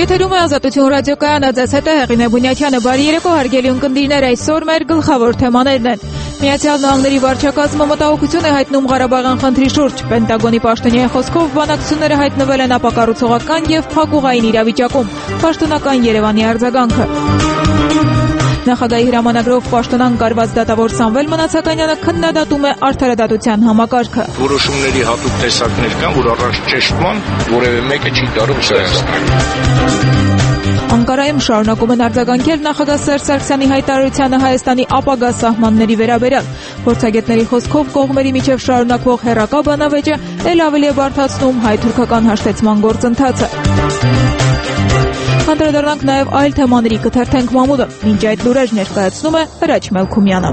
Եթերում է Ազատություն ռադիոկայանը, ձեզ հետ է Հեղինե Բունյաթյանը։ Բարի երեկո, հարգելի ունկնդիրներ, այսօր մեր գլխավոր թեմաներն են։ Միացյալ Նահանգների վարչակազմը մտահոգություն է հայտնում Ղարաբաղյան խնդրի շուրջ։ Պենտագոնի պաշտոնյայի խոսքով բանակցությունները հայտնվել են ապակառուցողական եւ փակուղային իրավիճակում։ Պաշտոնական Երևանի արձագանքը։ Նախագահի հրամանագրով պաշտոնան կարված դատավոր Սամվել Մնացականյանը քննադատում է արդարադատության համակարգը։ Որոշումների հատուկ տեսակներ կան, որ առանց ճշտման որևէ մեկը չի տարում Անկարայում շարունակում են արձագանքել նախագահ Սերժ Սարգսյանի հայտարարությանը Հայաստանի ապագա սահմանների վերաբերյալ։ Փորձագետների խոսքով կողմերի միջև շարունակվող հեռակա բանավեճը ել ավելի է բարդացնում հայ-թուրքական հաշտեցման գործընթացը։ Անդրադառնանք նաև այլ թեմաների, կթերթենք մամուլը։ Մինչ այդ լուրեր ներկայացնում է Հրաչ Մելքումյանը։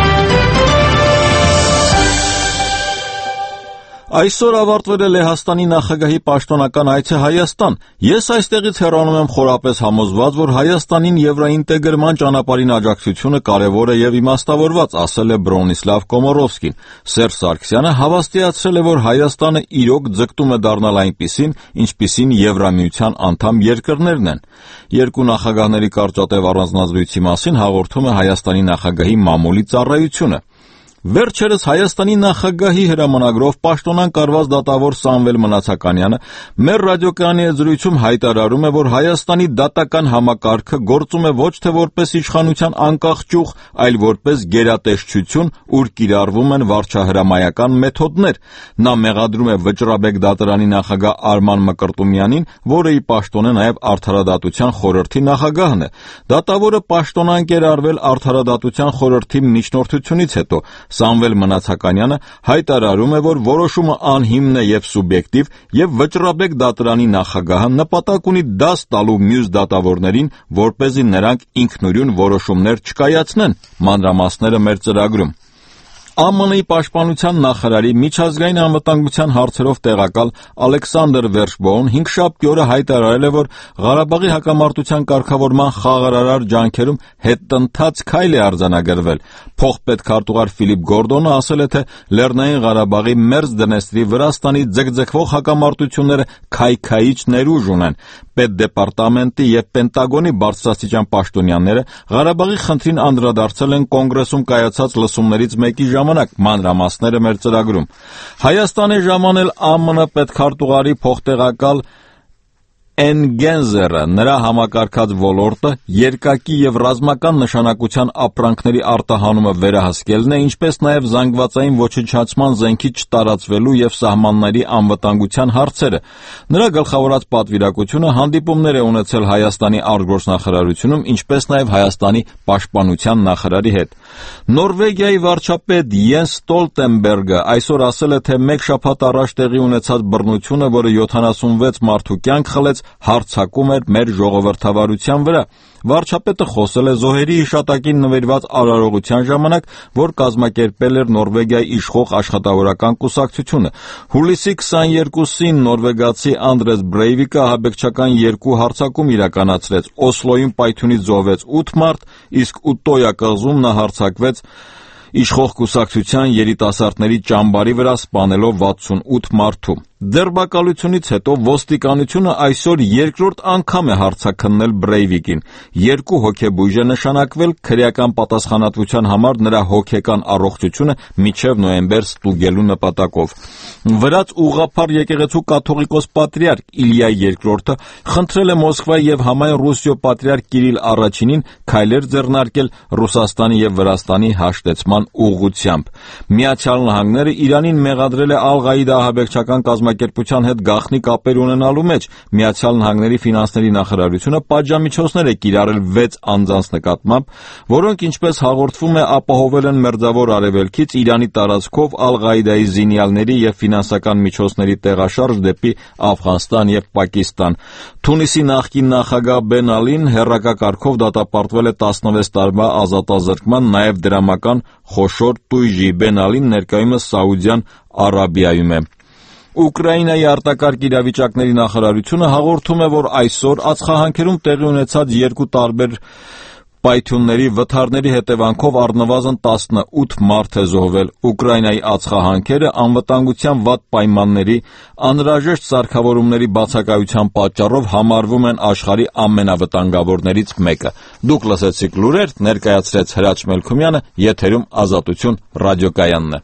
Այսօր ավարտվել է Լեհաստանի նախագահի պաշտոնական այցը Հայաստան։ Ես այստեղից հեռանում եմ խորապես համոզված, որ Հայաստանին եվրոինտեգրման ճանապարհին աջակցությունը կարևոր է եւ իմաստավորված, ասել է Բրոնիսլավ Կոմորովսկին։ Սերժ Սարգսյանը հավաստիացրել է, որ Հայաստանը իրոք ձգտում է դառնալ այնպիսին, ինչպիսին Եվրամիության անդամ երկրներն են։ Երկու նախագահների կարճատև առանձնազրույցի մասին հաղորդում է Հայաստանի նախագահի մամուլի ծառայությունը։ Վերջերս Հայաստանի նախագահի հրամանագրով պաշտոնան կարված դատավոր Սամվել Մնացականյանը մեր ռադիոկայանի զրույցում հայտարարում է, որ Հայաստանի դատական համակարգը գործում է ոչ թե որպես իշխանության անկախ ճյուղ, այլ որպես գերատեսչություն, ուր կիրառվում են վարչահրամայական մեթոդներ։ Նա մեղադրում է Վճռաբեկ դատարանի նախագահ Արման Մկրտումյանին, որը ի պաշտոն է նաև Արդարադատության խորհրդի նախագահն է։ Դատավորը պաշտոնանկ էր արվել Արդարադատության խորհրդի միջնորդությունից հետո։ Սամվել Մնացականյանը հայտարարում է, որ որոշումը անհիմն է եւ սուբյեկտիվ եւ Վճռաբեկ դատարանի նախագահը նպատակ ունի դաս տալու մյուս դատավորներին, որպեսզի նրանք ինքնուրույն որոշումներ չկայացնեն։ Մանրամասները մեր ծրագրում։ ԱՄՆ-ի պաշտպանության նախարարի միջազգային անվտանգության հարցերով տեղակալ Ալեքսանդր Վերշբոուն հինգշաբթի օրը հայտարարել է, որ Ղարաբաղի հակամարտության կարգավորման խաղաղարար ջանքերում հետընթաց քայլ է արձանագրվել։ Փոխպետքարտուղար Ֆիլիպ Գորդոնը ասել է, թե Լեռնային Ղարաբաղի Մերձ Դնեստրի Վրաստանի ձգձգվող հակամարտությունները քայքայիչ ներուժ ունեն։ Պետդեպարտամենտի եւ Պենտագոնի բարձրաստիճան պաշտոնյաները Ղարաբաղի խնդրին անդրադարձել են կոնգրեսում կայացած լսումներից մեկի ժամանակ։ Մանրամասները մեր ծրագրում։ Հայաստան է ժամանել ԱՄՆ պետքարտուղարի փոխտեղակալ Էնգենզերը, նրա համակարգած ոլորտը երկակի եւ ռազմական նշանակության ապրանքների արտահանումը վերահսկելն է, ինչպես նաեւ զանգվածային ոչնչացման զենքի չտարածվելու եւ սահմանների անվտանգության հարցերը։ Նրա գլխավորած պատվիրակությունը հանդիպումներ է ունեցել Հայաստանի արտգործնախարարությունում, ինչպես նաեւ Հայաստանի պաշտպանության նախարարի հետ։ Նորվեգիայի վարչապետ Յենս Ստոլտենբերգը այսօր ասել է, թե մեկ շաբաթ առաջ տեղի ունեցած բռնությունը, որը 76 մարդու կյանք խլեց, հարձակում էր մեր ժողովրդավարության վրա։ Վարչապետը խոսել է զոհերի հիշատակին նվիրված արարողության ժամանակ, որ կազմակերպել էր Նորվեգիայի իշխող աշխատավորական կուսակցությունը։ Հուլիսի 22-ին նորվեգացի Անդրես Բրեյվիկը ահաբեկչական երկու հարձակում իրականացրեց։ Օսլոյում պայթյունից զոհվեց 8 մարդ, իսկ Ուտոյա կղզում նա հարձակվեց իշխող կուսակցության երիտասարդների ճամբարի վրա, սպանելով 68 մարդու։ Դերբակալությունից հետո ոստիկանությունը այսօր երկրորդ անգամ է հարձակքնել Բրեյվիկին։ 2 հոգեբույժ է նշանակվել քրեական պատասխանատվության համար նրա հոգեկան առողջությունը մինչև նոյեմբեր ստուգելու նպատակով։ Վրաց ուղղափառ եկեղեցու կաթողիկոս պատրիարք Իլիա II խնդրել է Մոսկվայի եւ համայն Ռուսիո պատրիարք Կիրիլ I-ին քայլեր ձեռնարկել Ռուսաստանի եւ Վրաստանի հաշտեցման ուղղությամբ։ Միացյալ Նահանգները Իրանին մեղադրել է Ալ-Ղաիդա ահաբեկչական կազմակերպության հետ գաղտնի կապեր ունենալու մեջ։ Միացյալ Նահանգների ֆինանսների նախարարությունը պատժամիջոցներ է կիրառել 6 անձանց նկատմամբ, որոնք, ինչպես հաղորդվում է, ապահովել են Մերձավոր Արևելքից Իրանի տարածքով Ալ-Ղաիդայի զինյալների եւ ֆինանսական միջոցների տեղաշարժ դեպի Աֆղանստան եւ Պակիստան։ Թունիսի նախկին նախագահ Բեն Ալին հերրակա կարգով դատապարտվել է 16 տարվա ազատազրկման, նաեւ դրամական խոշոր տույժի։ Բեն Ալին ներկայումս Սաուդյան Արաբիայում է։ Ուկրաինայի արտակարգ իրավիճակների նախարարությունը հաղորդում է, որ այսօր ածխահանքերում տեղի ունեցած երկու տարբեր Պայթյունների վթարների հետևանքով առնվազն 18 մարդ է զոհվել։ Ուկրաինայի ածխահանքերը անվտանգության վատ պայմանների, անհրաժեշտ սարքավորումների բացակայության պատճառով համարվում են աշխարհի ամենավտանգավորներից մեկը։ Դուք լսեցիք լուրեր, ներկայացրեց Հրաչ Մելքումյանը, եթերում Ազատություն ռադիոկայանն է։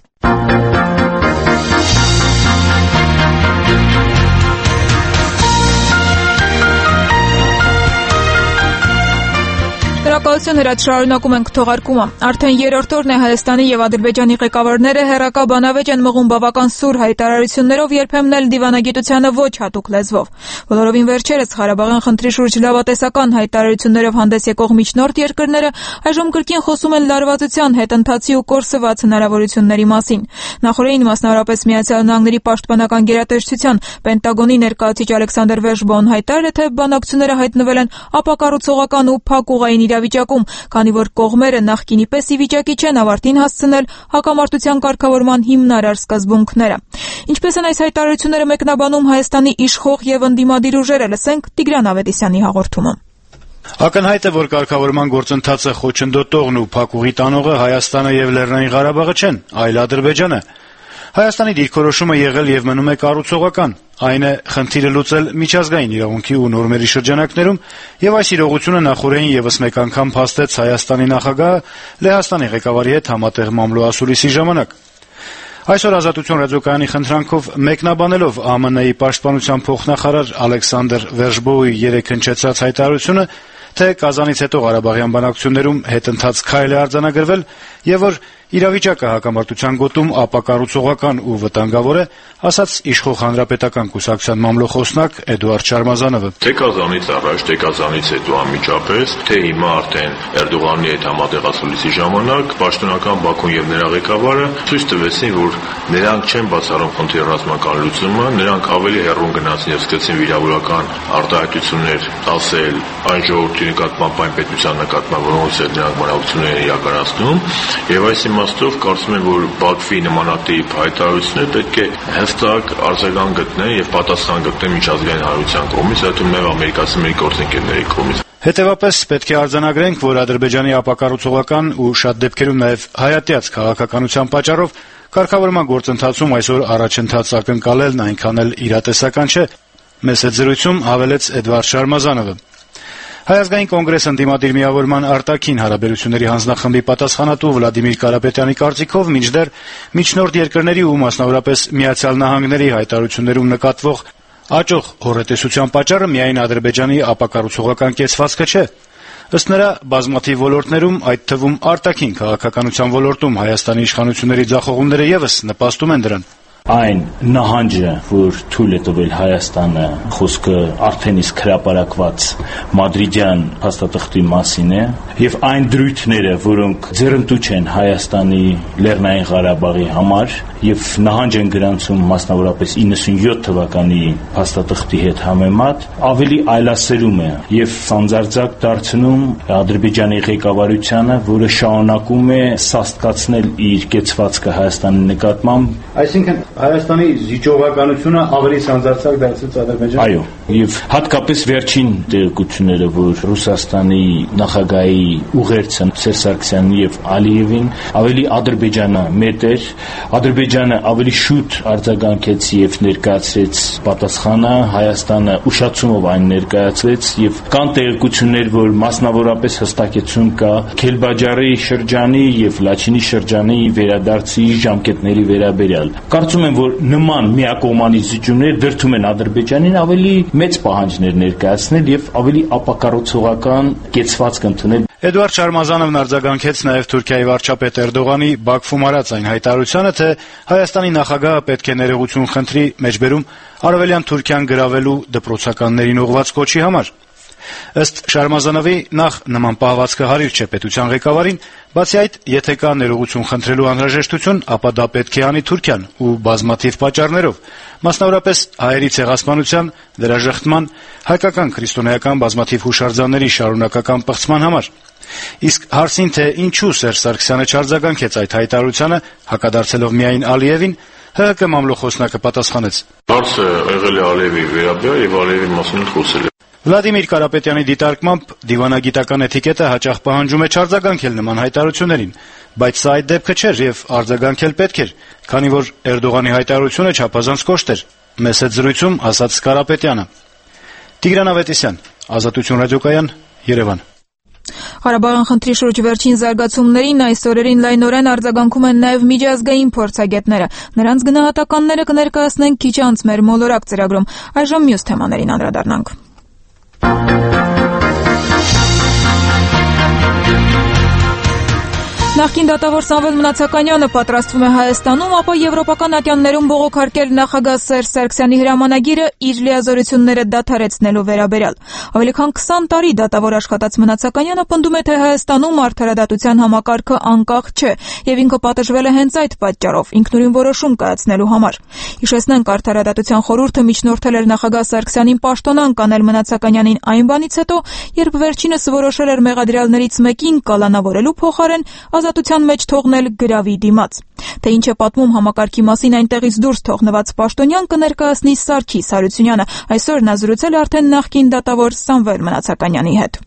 Շնորհակալություն Հրաչ, շարունակում ենք թողարկումը։ Արդեն երրորդ օրն է Հայաստանի եւ Ադրբեջանի ղեկավարները հեռակա բանավեճ են մղում բավական սուր հայտարարություններով, երբեմն էլ դիվանագիտությանը ոչ հատուկ լեզվով։ Բոլորովին վերջերս Ղարաբաղյան խնդրի շուրջ լավատեսական հայտարարություններով հանդես եկող միջնորդ երկրները այժմ կրկին խոսում են լարվածության, հետընթացի ու կորսված հնարավորությունների մասին։ Նախորդին մասնավորապես Միացյալ Նահանգների պաշտպանական գերատեսչության Պենտագոնի ներկայացուցիչ Ալեքսանդր Վերշբոուն հայտարարել է, թե բանակցությունները հայտնվել են ապակառուցողական ու փակ ուղային իրավիճակում, քանի որ կողմերը նախկինի պես ի վիճակի չեն ավարտին հասցնել հակամարտության կարգավորման հիմնարար սկզբունքները։ Ինչպես են այս հայտարարությունները մեկնաբանում Հայաստանի իշխող եւ ընդդիմադիր ուժերը, լսենք Տիգրան Ավետիսյանի հաղորդումը։ Ակնհայտ է, որ կարգավորման գործընթացը խոչընդոտողն ու փակուղի տանողը Հայաստանը եւ Լեռնային Ղարաբաղը չեն, այլ Ադրբեջանը։ Հայաստանի դիրքորոշումը եղել եւ մնում է կառուցողական, այն է խնդիրը լուծել միջազգային իրավունքի ու նորմերի շրջանակներում, եւ այս իրողությունը նախորդին եւս մեկ անգամ փաստեց Հայաստանի նախագահը Լեհաստանի ղեկավարի հետ համատեղ մամլո ասուլիսի ժամանակ։ Այսօր Ազատություն ռադիոկայանի խնդրանքով մեկնաբանելով ԱՄՆ-ի պաշտպանության փոխնախարար Ալեքսանդր Վերշբոուի երեկ հնչեցած հայտարարությունը, թե Կազանից հետո Ղարաբաղյան բանակցություններում հետընթաց քայլ է արձանագրվել եւ որ իրավիճակը հակամարտության գոտում ապակառուցողական ու վտանգավոր է, ասաց իշխող հանրապետական կուսակցության մամլոխոսնակ Էդուարդ Շարմազանովը։ Թե Կազանից առաջ, թե Կազանից հետո անմիջապես, թե հիմա արդեն Էրդողանի հետ համատեղացուլիսի ժամանակ պաշտոնական Բաքուն եւ նրա ղեկավարը ցույց տվեցին, որ նրանք չեն բացառում խնդրի ռազմական լուծումը, նրանք ավելի հեռուն գնացին եւ սկսեցին վիրավորական արտահայտություններ ասել այն ժողովրդի նկատմամբ, այն պետության նկատմամբ, որոնց հետ նրանք բանակցություններ են իրականացնում, եւ այս իմաստով կարծում եմ, որ Բաքվի նմանատիպ հայտարարությունները պետք է հստակ արձագանք գտնեն եւ պատասխան գտնեն միջազգային հանրության կողմից, այդ թվում նաեւ ամերիկացի մեր գործընկերների կողմից։ Հետևաբար պետք է արձանագրենք, որ Ադրբեջանի ապակառուցողական ու շատ դեպքերում նաեւ հայատյաց քաղաքականության պատճառով կարգավորման գործընթացում այսօր առաջընթաց ակնկալելն այնքան էլ իրատեսական չէ, մեծ զրույցում հավելեց Էդվարդ Շարմազանովը։ Հայազգային կոնգրես ընդդիմադիր միավորման արտաքին հարաբերությունների հանձնախմբի պատասխանատու Վլադիմիր Կարապետյանի կարծիքով մինչդեռ միջնորդ երկրների ու մասնավորապես Միացյալ Նահանգների հայտարարություններում նկատվող աճող հոռետեսության պատճառը միայն Ադրբեջանի ապակառուցողական կեցվածքը չէ։ Ըստ նրա, բազմաթիվ ոլորտներում, այդ թվում արտաքին քաղաքականության ոլորտում Հայաստանի իշխանությունների ձախողումները եւս նպաստում են դրան։ Այն նահանջը, որ թույլ է տվել Հայաստանը, խոսքը արդեն իսկ հրապարակված մադրիդյան փաստաթղթի մասին է, եւ այն դրույթները, որոնք ձեռնտու չեն Հայաստանի Լեռնային Ղարաբաղի համար եւ նահանջ են գրանցում մասնավորապես 97 թվականի փաստաթղթի հետ համեմատ, ավելի այլասերում է եւ սանձարձակ դարձնում Ադրբեջանի ղեկավարությանը, որը շարունակում է սաստկացնել իր կեցվածքը Հայաստանի նկատմամբ, այսինքն Հայաստանի զիջողականությունը ավելի սանձարձակ դարձած Ադրբեջանը։ Այո, եւ հատկապես վերջին տեղեկությունները, որ Ռուսաստանի նախագահի ուղերձը Սերժ Սարգսյանին եւ Ալիևին ավելի Ադրբեջանը մեծ էր, Ադրբեջանը ավելի շուտ արձագանքեց եւ ներկայացրեց պատասխանը, Հայաստանը ուշացումով այն ներկայացրեց եւ կան տեղեկություններ, որ մասնավորապես հստակեցում կա Քելբաջարի շրջանի եւ Լաչինի շրջանի վերադարձի ժամկետների վերաբերյալ։ Կարծում եմ, որ նման միակողմանի զիջումներ դրդում են Ադրբեջանին ավելի մեծ պահանջներ ներկայացնել եւ ավելի ապակառուցողական կեցվածք ընդունել։ Էդուարդ Շարմազանովն արձագանքեց նաեւ Թուրքիայի վարչապետ Էրդողանի Բաքվում արած այն հայտարարությանը, թե Հայաստանի նախագահը պետք է ներողություն խնդրի մեջբերում Արևելյան Թուրքիան գրավելու դպրոցականներին ուղղված կոչի համար։ Ըստ Շարմազանովի, նախ նման պահվածքը հարիր չէ պետության ղեկավարին, բացի այդ, եթե կա ներողություն խնդրելու անհրաժեշտություն, ապա դա պետք է անի Թուրքիան ու բազմաթիվ պատճառներով, մասնավորապես հայերի ցեղասպանության, վերաժխտման, հայկական քրիստոնեական բազմաթիվ հուշարձանների շարունակական պղծման համար։ Իսկ հարցին, թե ինչու Սերժ Սարգսյանը չարձագանքեց այդ հայտարարությանը, հակադարձելով միայն Ալիևին, ՀՀԿ մամլոխոսնակը պատասխանեց. Հարցը եղել է Ալիևի վերաբերյալ եւ Ալիևի մասին խոսել է։ Վլադիմիր Կարապետյանի դիտարկմամբ դիվանագիտական էթիկետը հաճախ պահանջում է չարձագանքել նման հայտարարություններին, բայց սա այդ դեպքը չէր եւ արձագանքել պետք էր, քանի որ Էրդողանի հայտարարությունը չափազանց կոշտ էր, մեծ հետ զրույցում ասաց Կարապետյանը։ Տիգրան Ավետիսյան, Ազատություն ռադիոկայան, Երևան։ Ղարաբաղյան խնդրի շուրջ վերջին զարգացումներին այս օրերին լայնորեն արձագանքում են նաև միջազգային փորձագետները։ Նրանց գնահատականները կներկայացնենք քիչ անց մեր մոլորակ ծրագրում։ Այժմ մյուս թեմաներին անդրադառնանք։ Նախկին դատավոր Սամվել Մնացականյանը պատրաստվում է Հայաստանում, ապա եվրոպական ատյաններում բողոքարկել նախագահ Սերժ Սարգսյանի հրամանագիրը իր լիազորությունները դադարեցնելու վերաբերյալ։ Ավելի քան 20 տարի դատավոր աշխատած Մնացականյանը պնդում է, թե Հայաստանում արդարադատության համակարգը անկախ չէ, եւ ինքը պատժվել է հենց այդ պատճառով, ինքնուրույն որոշում կայացնելու համար։ Հիշեցնենք, արդարադատության խորհուրդը միջնորդել էր նախագահ Սարգսյանին պաշտոնանկ անել Մնացականյանին այն բանից հետո, երբ վերջինս որոշել էր մեղադրյալներից մեկին կալանավորելու փոխարեն ազատության մեջ թողնել գրավի դիմաց։ Թե ինչ է պատմում համակարգի մասին այնտեղից դուրս թողնված պաշտոնյան կներկայացնի Սարգիս Հարությունյանը։ Այսօր նա զրուցել է արդեն նախկին դատավոր Սամվել Մնացականյանի հետ։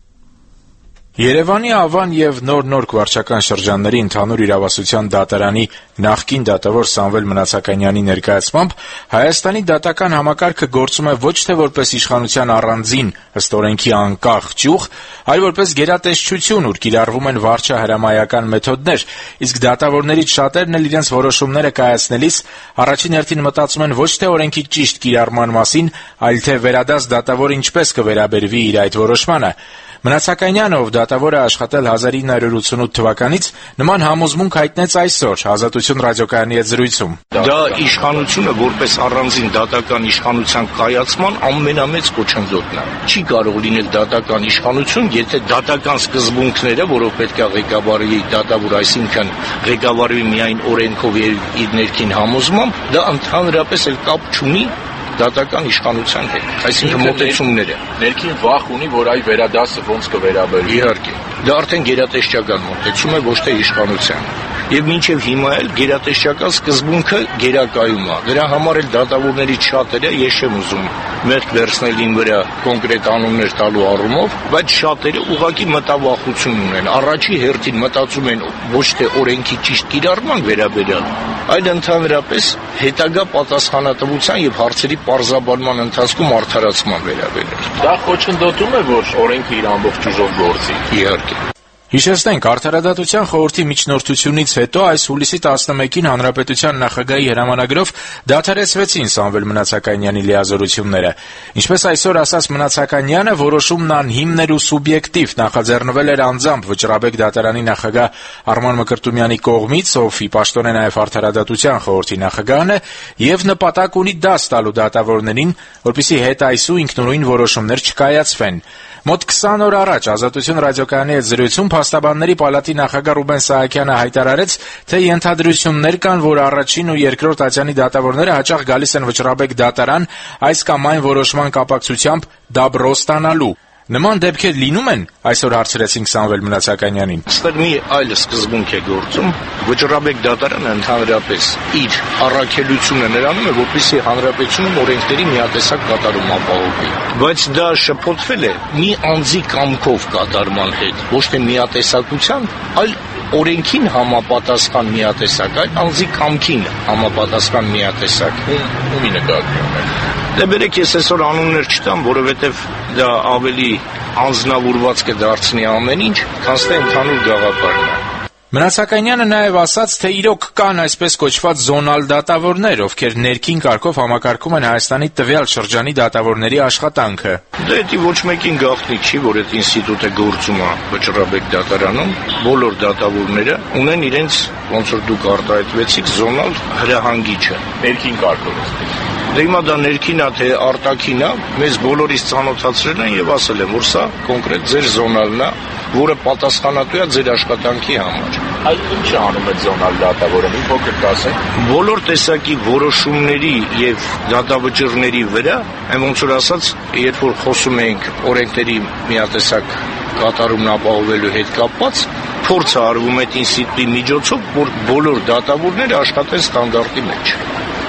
Երևանի Ավան եւ նոր վարչական շրջանների ընդհանուր իրավասության դատարանի նախկին դատավոր Սամվել Մնացականյանի ներկայացմամբ Հայաստանի դատական համակարգը գործում է ոչ թե որպես իշխանության առանձին ըստ օրենքի անկախ ճյուղ, այլ որպես գերատեսչություն, ուր կիրառվում են վարչահրամայական մեթոդներ, իսկ դատավորներից շատերն էլ իրենց որոշումները կայացնելիս առաջին հերթին մտածում են ոչ թե օրենքի ճիշտ կիրառման մասին, այլ թե վերադաս դատավորը ինչպես կվերաբերվի իր այդ որոշմանը։ Մնացականյանը, ով դատավոր է աշխատել 1988 թվականից, նման համոզմունք հայտնեց այսօր Ազատություն ռադիոկայանի հետ զրույցում։ Դա իշխանությունը որպես առանձին դատական իշխանության կայացման ամենամեծ խոչընդոտն է։ Չի կարող լինել դատական իշխանություն, եթե դատական սկզբունքները, որով պետք է ղեկավարի դատավոր, այսինքն ղեկավարի միայն օրենքով եւ իր ներքին համոզմամբ, դա ընդհանրապես էլ կապ չունի դատական իշխանության հետ, այսինքն մոտեցումները։ Ներքին վախ ունի, որ այ վերադասը ոնց կվերաբերվի։ Իհարկե, դա արդեն գերատեսչական մոտեցում է, ոչ թե իշխանության։ Եվ մինչև հիմա էլ գերատեսչական սկզբունքը գերակայում է։ Դրա համար էլ դատավորներից շատերը, ես չեմ ուզում մեղք վերցնել ին վրա կոնկրետ անուններ տալու առումով, բայց շատերը ուղղակի մտավախություն ունեն։ Առաջի հերթին մտածում են ոչ թե օրենքի ճիշտ կիրառման վերաբերյալ, այլ ընդհանրապես հետագա պատասխանատվության եւ հարցերի պարզաբանման ընթացքում արդարացման վերաբերյալ։ Դա խոչընդոտում է, որ օրենքը իր ամբողջ ուժով գործի։ Իհարկե։ Հիշեցնենք, Արդարադատության խորհրդի միջնորդությունից հետո այս հուլիսի 11-ին Հանրապետության նախագահի հրամանագրով դադարեցվեցին Սամվել Մնացականյանի լիազորությունները։ Ինչպես այսօր ասաց Մնացականյանը, որոշումն անհիմն էր ու սուբյեկտիվ, նախաձեռնվել էր անձամբ Վճռաբեկ դատարանի նախագահ Արման Մկրտումյանի կողմից, ով ի պաշտոն է նաև Արդարադատության խորհրդի նախագահն է, եւ նպատակ ունի դաս տալու դատավորներին, որպեսզի հետ այսու ինքնուրույն որոշումներ չկայացվեն։ Մոտ 20 օր առաջ Ազատություն ռադիոկայանի հետ զրույցում Փաստաբանների պալատի նախագահ Ռուբեն Սահակյանը հայտարարեց, թե ենթադրություններ կան, որ առաջին ու երկրորդ ատյանի դատավորները հաճախ գալիս են Վճռաբեկ դատարան այս կամ այն որոշման կապակցությամբ դաբրո ստանալու։ Նման դեպքեր լինում են, այսօր հարցրեցինք Սամվել Մնացականյանին։ Այստեղ մի այլ սկզբունք է գործում։ Վճռաբեկ դատարանը ընդհանրապես իր առաքելությունը նրանում է, որպեսզի հանրապետությունում օրենքների միատեսակ կատարում ապահովի։ Բայց դա շփոթվել է մի անձի կամքով կատարման հետ, ոչ թե միատեսակության, այլ օրենքին համապատասխան միատեսակ, այլ անձի կամքին համապատասխան միատեսակ։ Ումի նկատմամբ է։ Դե բերեք ես այսօր անուններ չտամ, որովհետև դա ավելի անձնավորված կդարձնի ամեն ինչ, քան թե ընդհանուր գաղափարն է։ Մնացականյանը նաև ասաց, թե իրոք կան այսպես կոչված զոնալ դատավորներ, ովքեր ներքին կարգով համակարգում են Հայաստանի տվյալ շրջանի դատավորների աշխատանքը։ Դա ոչ մեկին գաղտնիք չի, որ այդ ինստիտուտը գործում է Վճռաբեկ դատարանում, բոլոր դատավորները ունեն իրենց, ոնց որ դուք արտահայտվեցիք, զոնալ հրահանգիչը։ Ներքին կարգով։ Դե հիմա դա ներքին է, թե արտաքին է, մեզ բոլորիս ծանոթացրել են եւ ասել են, որ սա կոնկրետ ձեր զոնալն է, որը պատասխանատու է ձեր աշխատանքի համար։ Այդ ինչ է անում այդ զոնալ դատավորը, մի փոքր կասեք։ Բոլոր տեսակի որոշումների եւ դատավճիռների վրա, ոնց որ ասած, երբ որ խոսում ենք օրենքների միատեսակ կատարումն ապահովելու հետ կապված, փորձ է արվում այդ ինստիտուտի միջոցով, որ բոլոր դատավորները աշխատեն ստանդարտի մեջ։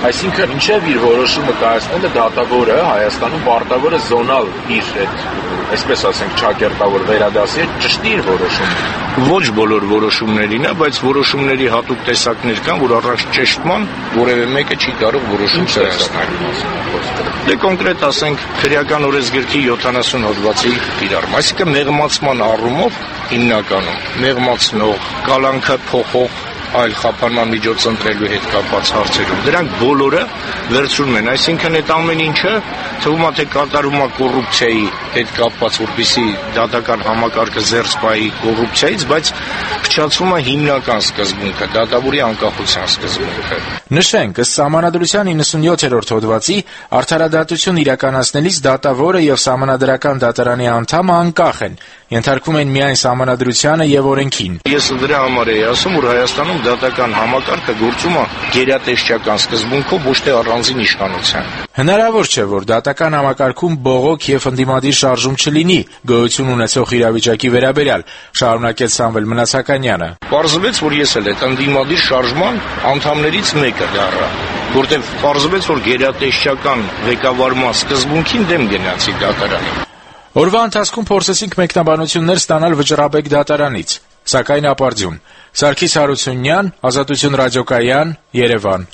Այսինքն ինչև իր որոշումը կայացնելը դատավորը Հայաստանում պարտավոր է զոնալ իր այդ, այսպես ասենք, ճակերտավոր վերադասի հետ ճշտի իր որոշումը։ Ոչ բոլոր որոշումներին է, բայց որոշումների հատուկ տեսակներ կան, որ առանց ճշտման որևէ մեկը չի կարող որոշում կայացնել։ Դե կոնկրետ ասենք քրեական օրենսգրքի 70 հոդվածի կիրառում, այսինքն մեղմացման առումով հիմնականում մեղմացնող, կալանքը փոխող այլ խափանման միջոց ընտրելու հետ կապված հարցերում դրանք բոլորը վերցնում են, այսինքն այդ ամեն ինչը թվում է թե կատարում է կոռուպցիայի հետ կապված, որպեսզի դատական համակարգը զերծ պահի կոռուպցիայից, բայց փչացվում է հիմնական սկզբունքը, դատավորի անկախության սկզբունքը։ Նշենք, ըստ Սահմանադրության 97-րդ հոդվածի արդարադատություն իրականացնելիս դատավորը եւ Սահմանադրական դատարանի անդամը անկախ են, ենթարկվում են միայն Սահմանադրությանը եւ օրենքին։ Ես դրա համար եի ասում, որ Հայաստանում դատական համակարգը գործում է գերատեսչական սկզբունքով, ոչ թե առանձին իշխանության։ Հնարավոր չէ, որ դատական համակարգում բողոք եւ ընդդիմադիր շարժում չլինի գոյություն ունեցող իրավիճակի վերաբերյալ, շարունակեց Սամվել Մնացականյանը։ Պարզվեց, որ ես էլ այդ ընդդիմադիր շարժման անդամներից մեկը դառա, որտեղ պարզվեց, որ գերատեսչական ղեկավարման սկզբունքին դեմ գնացի դատարանին։ Օրվա ընթացքում փորձեցինք մեկնաբանություններ ստանալ Վճռաբեկ դատարանից, սակայն ապարդյուն։ Սարգիս Հարությունյան, Ազատություն ռադիոկայան, Երևան։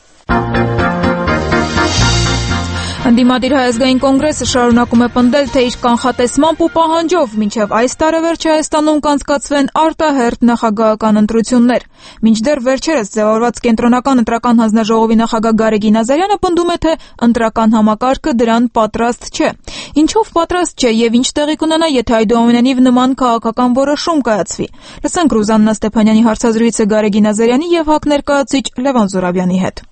Ընդդիմադիր Հայազգային կոնգրեսը շարունակում է պնդել, թե իր կանխատեսմամբ ու պահանջով մինչև այս տարեվերջ Հայաստանում կանցկացվեն արտահերթ նախագահական ընտրություններ։ Մինչդեռ վերջերս ձևավորված Կենտրոնական ընտրական հանձնաժողովի նախագահ Գարեգին Ազարյանը պնդում է, թե ընտրական համակարգը դրան պատրաստ չէ։ Ինչով պատրաստ չէ եւ ինչ տեղի կունենա, եթե այդուամենայնիվ նման քաղաքական որոշում կայացվի։ Լսենք Ռուզաննա Ստեփանյանի հարցազրույցը Գարեգին Ազարյանի եւ ՀԱԿ ներկայացուցիչ Լևոն Զուրաբյանի հետ։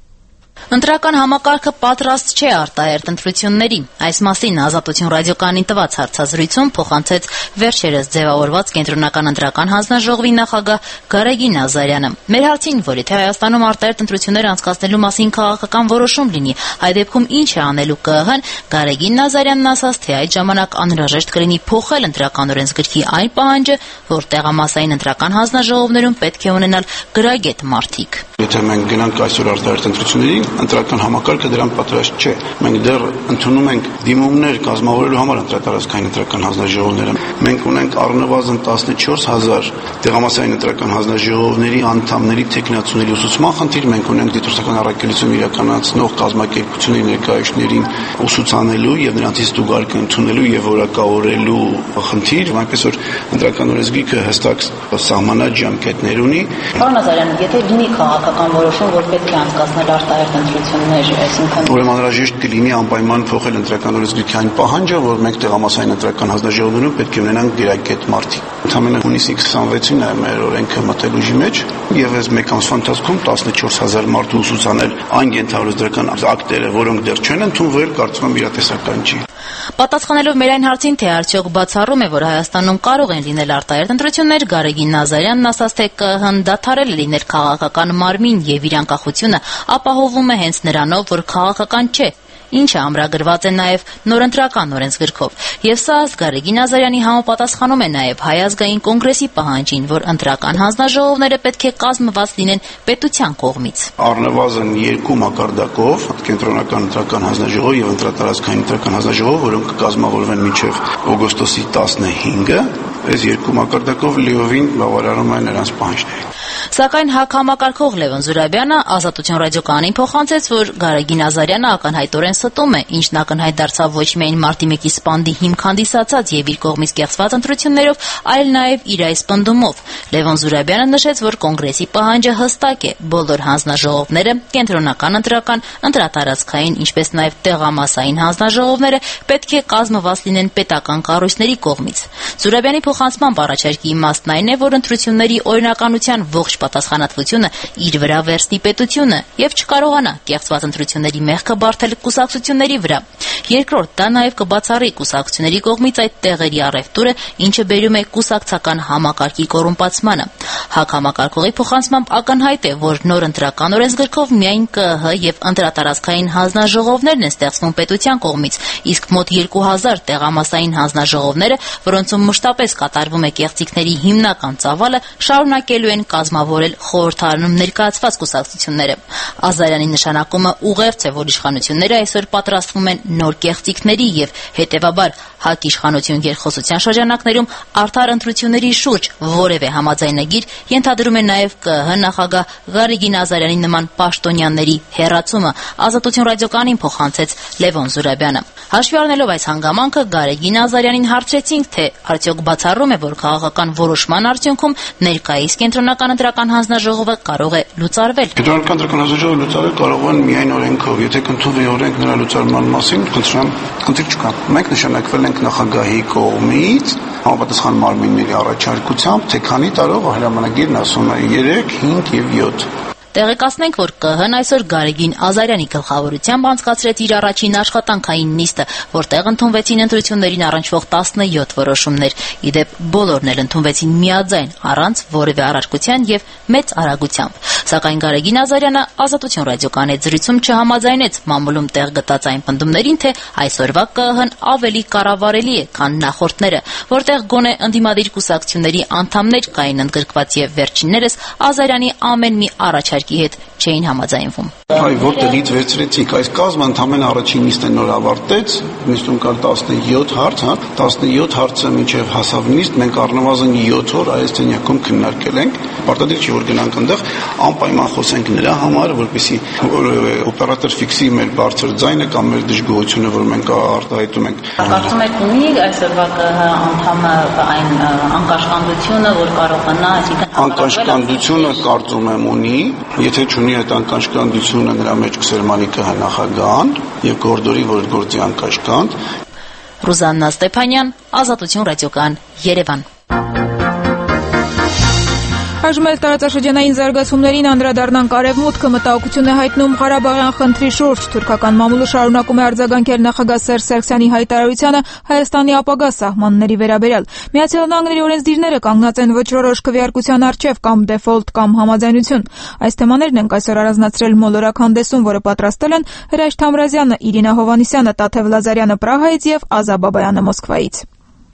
Ընտրական համակարգը պատրաստ չէ արտահերթ ընտրությունների։ Այս մասին Ազատություն ռադիոկայանին տված հարցազրույցում փոխանցեց վերջերս ձևավորված Կենտրոնական ընտրական հանձնաժողովի նախագահ Գարեգին Ազարյանը։ Մեր հարցին, որ եթե Հայաստանում արտահերթ ընտրություններ անցկացնելու մասին քաղաքական որոշում լինի, այդ դեպքում ինչ է անելու ԿԸՀ-ն, Գարեգին Ազարյանն ասաց, թե այդ ժամանակ անհրաժեշտ կլինի փոխել ընտրական օրենսգրքի այն պահանջը, որ տեղամասային ընտրական հանձնաժողովներում պետք է ունենալ գրագետ մարդիկ։ Եթե մենք գնանք այսօր արտահերթ ընտրությունների, ընտրական համակարգը դրան պատրաստ չէ։ Մենք դեռ ընդունում ենք դիմումներ կազմավորելու համար ընտրատարածքային ընտրական հանձնաժողովները։ Մենք ունենք առնվազն 14,000 տեղամասային ընտրական հանձնաժողովների անդամների թեկնածուների ուսուցման խնդիր, մենք ունենք դիտորդական առաքելություն իրականացնող կազմակերպությունների ներկայացուցիչներին ուսուցանելու եւ նրանցից ստուգարկը ընդունելու եւ որակավորելու խնդիր, այնպես որ ընտրական օրենսգիրքը հստակ սահմանած ժամկետներ ունի։ Պարոն Ազարյան, եթե լինի քաղաքական որոշում, որ պետք է անցկացնել արտահերթ ընտրություններ, այսինքն ուրեմն անհրաժեշտ կլինի անպայման փոխել ընտրական օրենսգրքի այն պահանջը, որ մենք տեղամասային ընտրական հանձնաժողովներում պետք է ունենանք գրագետ մարդիկ։ Ընդամենը հունիսի 26-ին է մեր օրենքը մտել ուժի մեջ եւ այս մեկ ամսվա ընթացքում 14,000 մարդ ուսուցանել այն ենթադրական ակտերը, որոնք դեռ չեն ընդունվել, կարծում եմ իրատեսական չի։ Պատասխանելով մեր այն հարցին, թե արդյոք բացառում է, որ Հայաստանում կարող են լինել արտահերթ ընտրություններ, Գարեգին Ազարյանն ասաց, թե ԿԸՀ-ն դադարել է լինել քաղաքական մարմին եւ իր անկախությունը ապահովում է հենց նրանով, որ քաղաքական չէ, ինչը ամրագրված է նաև նորընտրական օրենսգրքով։ Եվ սա Գարեգին Ազարյանի համապատասխանում է նաև Հայ ազգային կոնգրեսի պահանջին, որ ընտրական հանձնաժողովները պետք է կազմված լինեն պետության կողմից։ Առնվազն 2 մակարդակով Կենտրոնական ընտրական հանձնաժողով եւ ընտրատարածքային ընտրական հանձնաժողով, որոնք կկազմավորվեն մինչեւ օգոստոսի 15-ը, այս 2 մակարդակով լիովին բավարարում են նրանց պահանջներին։ Սակայն ՀԱԿ համակարգող Լևոն Զուրաբյանը Ազատություն ռադիոկայանին փոխանցեց, որ Գարեգին Ազարյանը ակնհայտորեն ստում է, ինչն ակնհայտ դարձավ ոչ միայն մարտի 1-ի սպանդի հիմք հանդիսացած եւ իր կողմից կեղծված ընտրություններով, այլ նաեւ իր այս պնդումով։ Լևոն Զուրաբյանը նշեց, որ կոնգրեսի պահանջը հստակ է. բոլոր հանձնաժողովները, կենտրոնական ընտրական, ընտրատարածքային, ինչպես նաեւ տեղամասային հանձնաժողովները պետք է կազմված լինեն պետական կառույցների կողմից։ Զուրաբյանի փոխանցման առաջարկի իմաստն այն է, որ ընտրությունների օրինականության ողջ պատասխանատվությունը իր վրա վերցնի պետությունը եւ չկարողանա կեղծված ընտրությունների մեղքը բարթել կուսակցությունների վրա։ Երկրորդ, դա նաեւ կբացառի կուսակցությունների կողմից այդ տեղերի առևտուրը, ինչը բերում է կուսակցական համակարգի կոռումպացմանը։ ՀԱԿ համակարգողի փոխանցմամբ ակնհայտ է, որ նոր ընտրական օրենսգրքով միայն ԿԸՀ եւ ընտրատարածքային հանձնաժողովներն են ստեղծվում պետության կողմից, իսկ մոտ 2000 տեղամասային հանձնաժողովները, որոնցում մշտապես կատարվում է կեղծիքների հիմնական ծավալը, շարունակելու են կազմավոր կարգավորել խորհրդարանում ներկայացված կուսակցությունները։ Ազարյանի նշանակումը ուղերձ է, որ իշխանությունները այսօր պատրաստվում են նոր կեղծիքների եւ հետեւաբար ՀԱԿ իշխանություն երկխոսության շրջանակներում արդար ընտրությունների շուրջ որևէ համաձայնագիր ենթադրում է նաեւ ԿԸՀ նախագահ Գարեգին Ազարյանի նման պաշտոնյաների հեռացումը, Ազատություն ռադիոկայանին փոխանցեց Լևոն Զուրաբյանը։ Հաշվի առնելով այս հանգամանքը Գարեգին Ազարյանին հարցրեցինք, թե արդյոք բացառում է, որ քաղաքական որոշման արդյունքում ներկայիս կենտրոնական ընտրական հանձնաժողովը կարող է լուծարվել։ Կենտրոնական ընտրական հանձնաժողովը լուծարել կարող են միայն օրենքով, եթե կընդունվի օրենք նրա լուծարման մասին, խնդրեմ չկա։ Մենք նշանակվել ենք նախագահի կողմից համապատասխան մարմինների առաջարկությամբ, թե քանի տարով հրամանագիրն ասում է 3, 5 եւ 7։ Տեղեկացնենք, որ ԿԸՀ-ն այսօր Գարեգին Ազարյանի գլխավորությամբ անցկացրեց իր առաջին աշխատանքային նիստը, որտեղ ընդունվեցին ընտրություններին առնչվող 17 որոշումներ։ Իդեպ բոլորն էլ ընդունվեցին միաձայն, առանց որևէ առարկության եւ մեծ արագությամբ։ Սակայն Գարեգին Ազարյանը Ազատություն ռադիոկայանի զրույցում չհամաձայնեց մամուլում տեղ գտած այն պնդումներին, թե այսօրվա ԿԸՀ-ն ավելի կառավարելի է, քան նախորդները, որտեղ գոնե ընդդիմադիր կուսակցությունների անդամներ կային ընդգրկված եւ վերջիններս Ազարյանի ամեն մի առաջարկի հետ չէին համաձայնվում։ Այ որտեղից վերցրեցիք այս կազմը ընդամենը առաջին նիստը նոր ավարտեց, նիստում կար 17 հարց, 17 հարցը մինչև հասավ նիստ, մենք առնվազն 7 օր այս տենյակում քննարկել ենք։ Պարտադիր չի որ գնանք այնտեղ անպայման խոսենք նրա համար, որպեսզի օպերատոր ֆիքսի մեր բարձր ձայնը կամ մեր դժգոհությունը, որ մենք արտահայտում ենք։ Կարծում եք ունի այսօրվա ԿԸՀ անդամը այն անկաշկանդությունը, որ կարողանա, այսինքն անկաշկանդությունը կարծում եմ ունի, եթե չունի այդ անկաշկանդությունը նրա մեջ կսերմանի ԿՀ նախագահան եւ գործորի որ գործի անկաշկանդ։ Ռուզաննա Ստեփանյան, Ազատություն ռադիոկայան, Երևան։ Այժմ էլ տարածաշրջանային զարգացումներին անդրադառնանք։ Արևմուտքը մտահոգություն է հայտնում Ղարաբաղյան խնդրի շուրջ։ Թուրքական մամուլը շարունակում է արձագանքել նախագահ Սերժ Սարգսյանի հայտարարությանը Հայաստանի ապագա սահմանների վերաբերյալ։ Միացյալ Նահանգների օրենսդիրները կանգնած են ոչռորոշ քվեարկության առջև կամ դեֆոլտ կամ համաձայնություն։ Այս թեմաներն ենք այսօր առանձնացրել մոլորակ հանդեսում, որը պատրաստել են Հրաշ Թամրազյանը, Իրինա Հովհաննիսյանը, Տաթև Լազարյանը Պրահայից եւ Ազա Բաբայանը Մոսկվայից։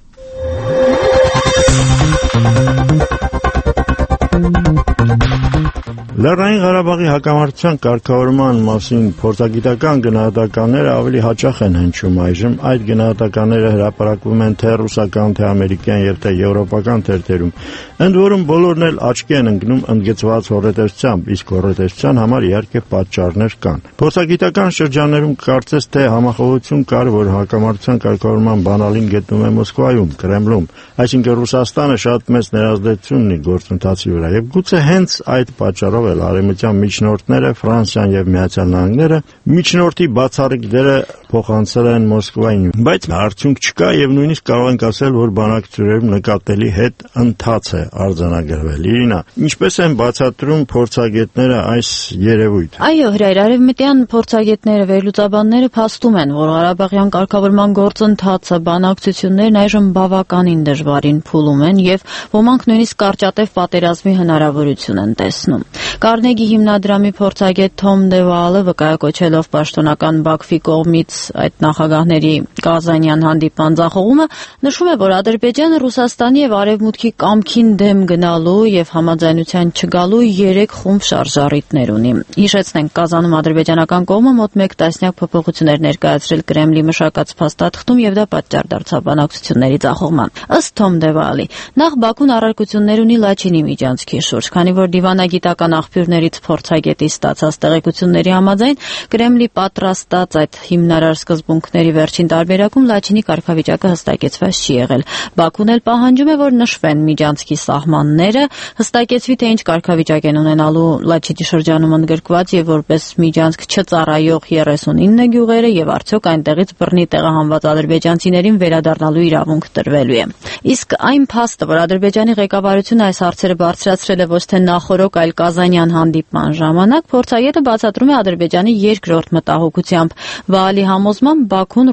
Լեռնային Ղարաբաղի հակամարտության կարգավորման մասին փորձագիտական գնահատականները ավելի հաճախ են հնչում այժմ։ Այդ գնահատականները հրապարակվում են թե ռուսական, թե ամերիկյան եւ թե եվրոպական թերթերում։ Ընդ որում բոլորն էլ աչքի են ընկնում ընդգծված հոռետեսությամբ, իսկ հոռետեսության համար իհարկե պատճառներ կան։ Փորձագիտական շրջաններում կարծես թե համախոհություն կար, որ հակամարտության կարգավորման բանալին գտնում է Մոսկվայում, Կրեմլում, այսինքն Ռուսաստանը շատ մեծ ներազդեցություն ունի գործընթացի վրա եւ գուցե հենց այդ պատճառով արևմտյան միջնորդները Ֆրանսիան եւ Միացյալ Նահանգները միջնորդի բացառիկ դերը փոխանցել են Մոսկվային, բայց արդյունք չկա եւ նույնիսկ կարող ենք ասել, որ բանակցություններում նկատելի հետ ընթաց է արձանագրվել։ Իրինա, ինչպես են բացատրում փորձագետները այս երևույթը։ Այո, հրայր, արևմտյան փորձագետները, վերլուծաբանները փաստում են, որ Ղարաբաղյան կարգավորման գործընթացը, բանակցություններն այժմ բավականին դժվարին փուլում են եւ ոմանք նույնիսկ կարճատև պատերազմի հնարավորություն են տեսնում։ Կարնեգի հիմնադրամի փորձագետ Թոմ Դեվալը վկայակոչելով պաշտոնական Բաքվի կողմից այդ նախագահների Կազանյան հանդիպման ձախողումը նշում է, որ Ադրբեջանը Ռուսաստանի եւ Արևմուտքի կամքին դեմ գնալու եւ համաձայնության չգալու 3 խումբ շարժառիթներ ունի։ Հիշեցնենք, Կազանում ադրբեջանական կողմը մոտ 1 տասնյակ փոփոխություններ ներկայացրել Կրեմլի մշակած փաստաթղթում եւ դա պատճառ դարձավ բանակցությունների ձախողման։ Ըստ Թոմ Դեվալի, նախ Բաքուն առարկություններ ունի Լաչինի միջանցքի շուրջ, քանի որ դիվանագիտական աղբյուրներից փորձագետի ստացած տեղեկությունների համաձայն Կրեմլի պատրաստած այդ հիմնարար սկզբունքների վերջին տարբերակում Լաչինի կարգավիճակը հստակեցված չի եղել։ Բաքուն էլ պահանջում է, որ նշվեն միջանցքի սահմանները, հստակեցվի, թե ինչ կարգավիճակ են ունենալու Լաչինի շրջանում ընդգրկված եւ որպես միջանցք չծառայող 39 գյուղերը եւ արդյոք այնտեղից բռնի տեղահանված ադրբեջանցիներին վերադառնալու իրավունք տրվելու է։ Իսկ այն փաստը, որ Ադրբեջանի ղեկավարությունը այս հարցերը բարձրացրել է ոչ թե նախորոք, այլ Կազանյան հանդիպման ժամանակ, փորձագետը բացատրում է Ադրբեջանի երկրորդ մտահոգությամբ։ Վահալի համոզմամբ Բաքուն Ռուսաստանի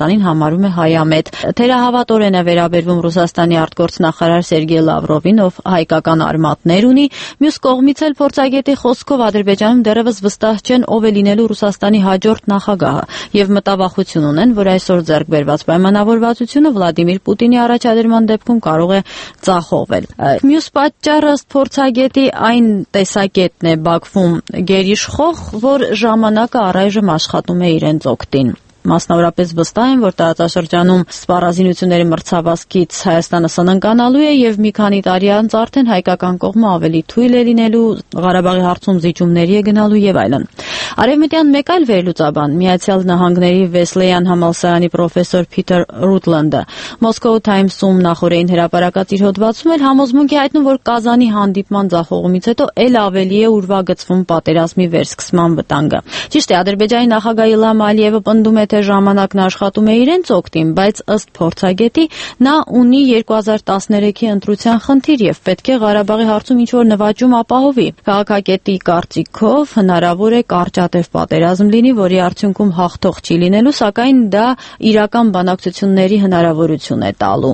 Ռուսաստանին համարում է հայամետ։ Թերահավատորեն է վերաբերվում Ռուսաստանի արտգործնախարար Սերգեյ Լավրովին, ով հայկական արմատներ ունի։ Մյուս կողմից էլ փորձագետի խոսքով Ադրբեջանում դեռևս վստահ չեն ով է լինելու Ռուսաստանի հաջորդ նախագահը եւ մտավախություն ունեն, որ այսօր ձեռք բերված պայմանավորվածությունը Վլադիմիր Պուտինի առաջադրման դեպքում կարող է ձախողվել։ Մյուս պատճառը ըստ փորձագետի այն տեսակետն է Բաքվում գերիշխող, որ ժամանակը առայժմ աշխատում է իրենց օգտին։ Մասնավորապես վստահ են, որ տարածաշրջանում սպառազինությունների մրցավազքից Հայաստանը սննկանալու է եւ մի քանի տարի անց արդեն հայկական կողմը ավելի թույլ է լինելու, Ղարաբաղի հարցում զիջումների է գնալու եւ այլն։ Արևմտյան մեկ այլ վերլուծաբան, Միացյալ Նահանգների Վեսլեյան համալսարանի պրոֆեսոր Փիթեր Ռուտլանդը Moscow Times-ում նախորդին հրապարակած իր հոդվածում էլ համոզմունք է հայտնում, որ Կազանի հանդիպման ձախողումից հետո ել ավելի է ուրվագծվում պատերազմի վերսկսման վտանգը։ Ճիշտ է, Ադրբեջանի նախագահ Իլհամ Ալիևը պնդում է, թե ժամանակն աշխատում է իրենց օգտին, բայց ըստ փորձագետի նա ունի 2013-ի ընտրության խնդիր եւ պետք է Ղարաբաղի հարցում ինչ-որ նվաճում ապահովի։ Քաղաքագետի կարծիքով հնարավոր է կարճատև պատերազմ լինի, որի արդյունքում հաղթող չի լինելու, սակայն դա իրական բանակցությունների հնարավորություն է տալու։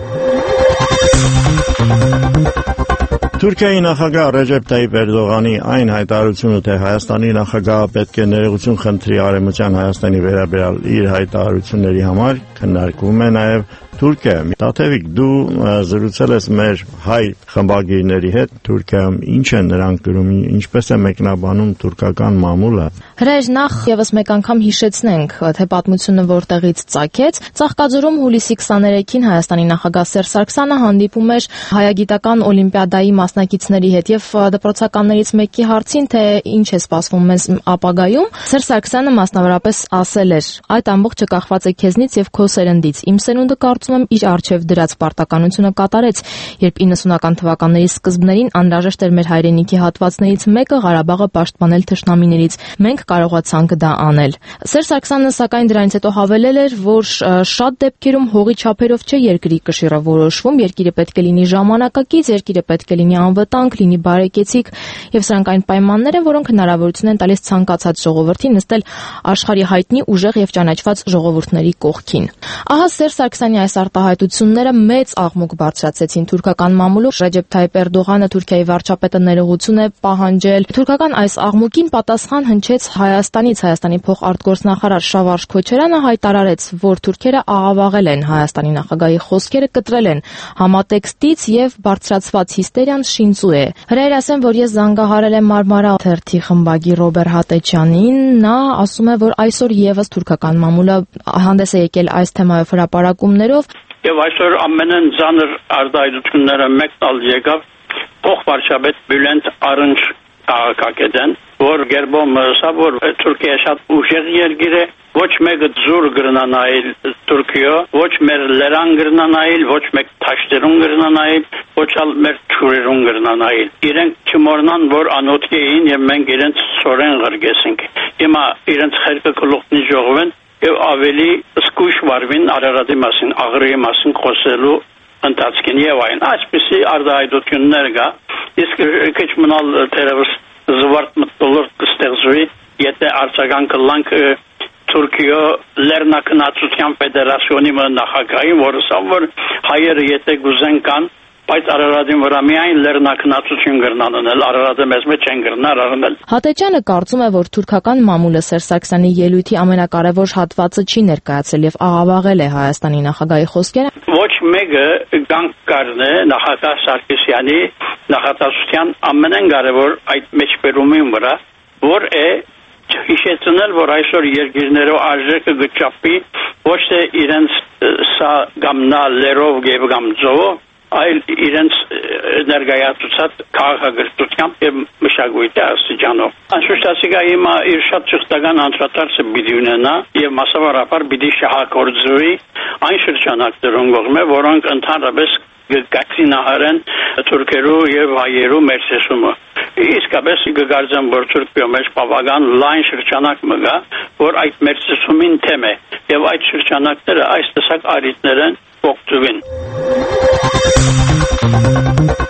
Թուրքիայի նախագահ Ռեջեփ Թայիփ Էրդողանի այն հայտարարությունը, թե Հայաստանի նախագահը պետք է ներողություն խնդրի Արևմտյան Հայաստանի վերաբերյալ իր հայտարարությունների համար, քննարկվում է նաև Թուրքիայում։ Տաթևիկ, դու զրուցել ես մեր հայ խմբագիրների հետ Թուրքիայում, ինչ են նրանք գրում, ինչպես է մեկնաբանում թուրքական մամուլը։ Հրեջ, նախ եւս մեկ անգամ հիշեցնենք, թե պատմությունը որտեղից ծագեց։ Ծաղկաձորում հուլիսի 23-ին Հայաստանի նախագահ Սերժ Սարգսյանը հանդիպում էր հայագիտական օլիմպիադայի մասնակիցների հետ եւ դպրոցականներից մեկի հարցին, թե ինչ է սպասվում մեզ ապագայում, Սերժ Սարգսյանը մասնավորապես ասել էր. «Այդ ամբողջը կախված է քեզնից եւ քո սերնդից։ Իմ սերունդը կարծում եմ իր արժեվ դրած պարտականությունը կատարեց, երբ 90-ական թվականների սկզբներին անհրաժեշտ էր մեր հայրենիքի հատվածներից մեկը Ղարաբաղը պաշտպանել թշնամիներից։ Մենք կարողացանք դա անել»։ Սերժ Սարգսյանը սակայն դրանից հետո հավելել էր, որ շատ դեպքերում հողի չափերով չէ երկրի կշիռը որոշվում, երկիրը պետք է լինի ժամանակակից, երկիրը պետք է լինի անվտանգ, լինի բարեկեցիկ եւ սրանք այն պայմաններ են, որոնք հնարավորություն են տալիս ցանկացած ժողովրդին նստել աշխարհի հայտնի ուժեղ եւ ճանաչված ժողովուրդների կողքին։ Ահա Սերժ Սարգսյանի այս արտահայտությունները մեծ աղմուկ բարձրացեցին թուրքական մամուլում։ Ռեջեփ Թայիփ Էրդողանը, Թուրքիայի վարչապետը, ներողություն է պահանջել։ Թուրքական այս աղմուկին պատասխան հնչեց Հայաստանի փոխարտգործնախարար Շավարժ Քոչարյանը հայտարարեց, որ թուրքերը աղավաղել են Հայաստանի նախագահի խոսքերը, կտրել են համատեքստից եւ բարձրացված հիստերիան շինծու է։ Հրայր ասեմ, որ ես զանգահարել եմ Մարմարա թերթի խմբագիր Ռոբեր Հատեչյանին, նա ասում է, որ այսօր եւս թուրքական մամուլը հանդես է եկել այս թեմայով հրապարակումներով եւ այսօր ամենն ծանր արտահայտությունները մեկտալ եկավ փոխվարչապետ Բյուլենտ Արնջ քաղաքագետեն, որ գերբոմ սա որ Թուրքիա շատ ուժեղ երկիր է, ոչ մեկը զուր գրնանայել Թուրքիա, ոչ մեր լերան գրնանայել, ոչ մեկ թաշտերուն գրնանայել, ոչ ալ մեր ճուրերուն գրնանայել։ Իրենք չմոռնան, որ անոթ էին եւ մենք իրենց սորեն ղրգեսենք։ Հիմա իրենց խելքը գլուխնի ժողովեն եւ ավելի սկույշ վարվին Արարատի մասին, աղրի մասին խոսելու ընթացքին եւ այն այսպեսի արտահայտություններ կա, իսկ քիչ մնալ դերևս զվարթ մտոլորտ կստեղծվի, եթե արձագանք կլանք Թուրքիա Լեռնակնացության ֆեդերացիոնի նախագահին, որը ասում հայերը եթե գուզեն կան, բայց Արարատին վրա միայն լեռնակնացություն գրնանել, Արարատը մեզ մեջ չեն գրնար առնել։ Հատեչյանը կարծում է, որ թուրքական մամուլը Սերժ Սարգսյանի ելույթի ամենակարևոր հատվածը չի ներկայացել եւ աղավաղել է Հայաստանի նախագահի խոսքերը։ Ոչ մեկը գանք կառնե նախագահ Սարգսյանի նախատեսության ամենակարևոր այդ մեջբերումի վրա, որ է հիշեցնել, որ այսօր երկիրներով արժեքը գճապի ոչ թե իրենց սա գամնա լերով եւ գամձով, այլ իրենց ներկայացուցած քաղաքագրթությամբ եւ մշակույթի աստիճանով։ Անշուշտացիգա հիմա իր շատ ճշտական անդրադարձը պիտի ունենա եւ մասսավորապես պիտի շահագործվի այն շրջանակներում կողմը, որոնք ընդհանրապես գակցինահարեն թուրքերու եւ հայերու մերսեսումը։ Իսկապես գկարծեմ, որ Թուրքիա մեջ բավական լայն շրջանակ մգա, որ այդ մերսեսումին թեմ է եւ այդ շրջանակները այս տեսակ արիտներն օգտվին։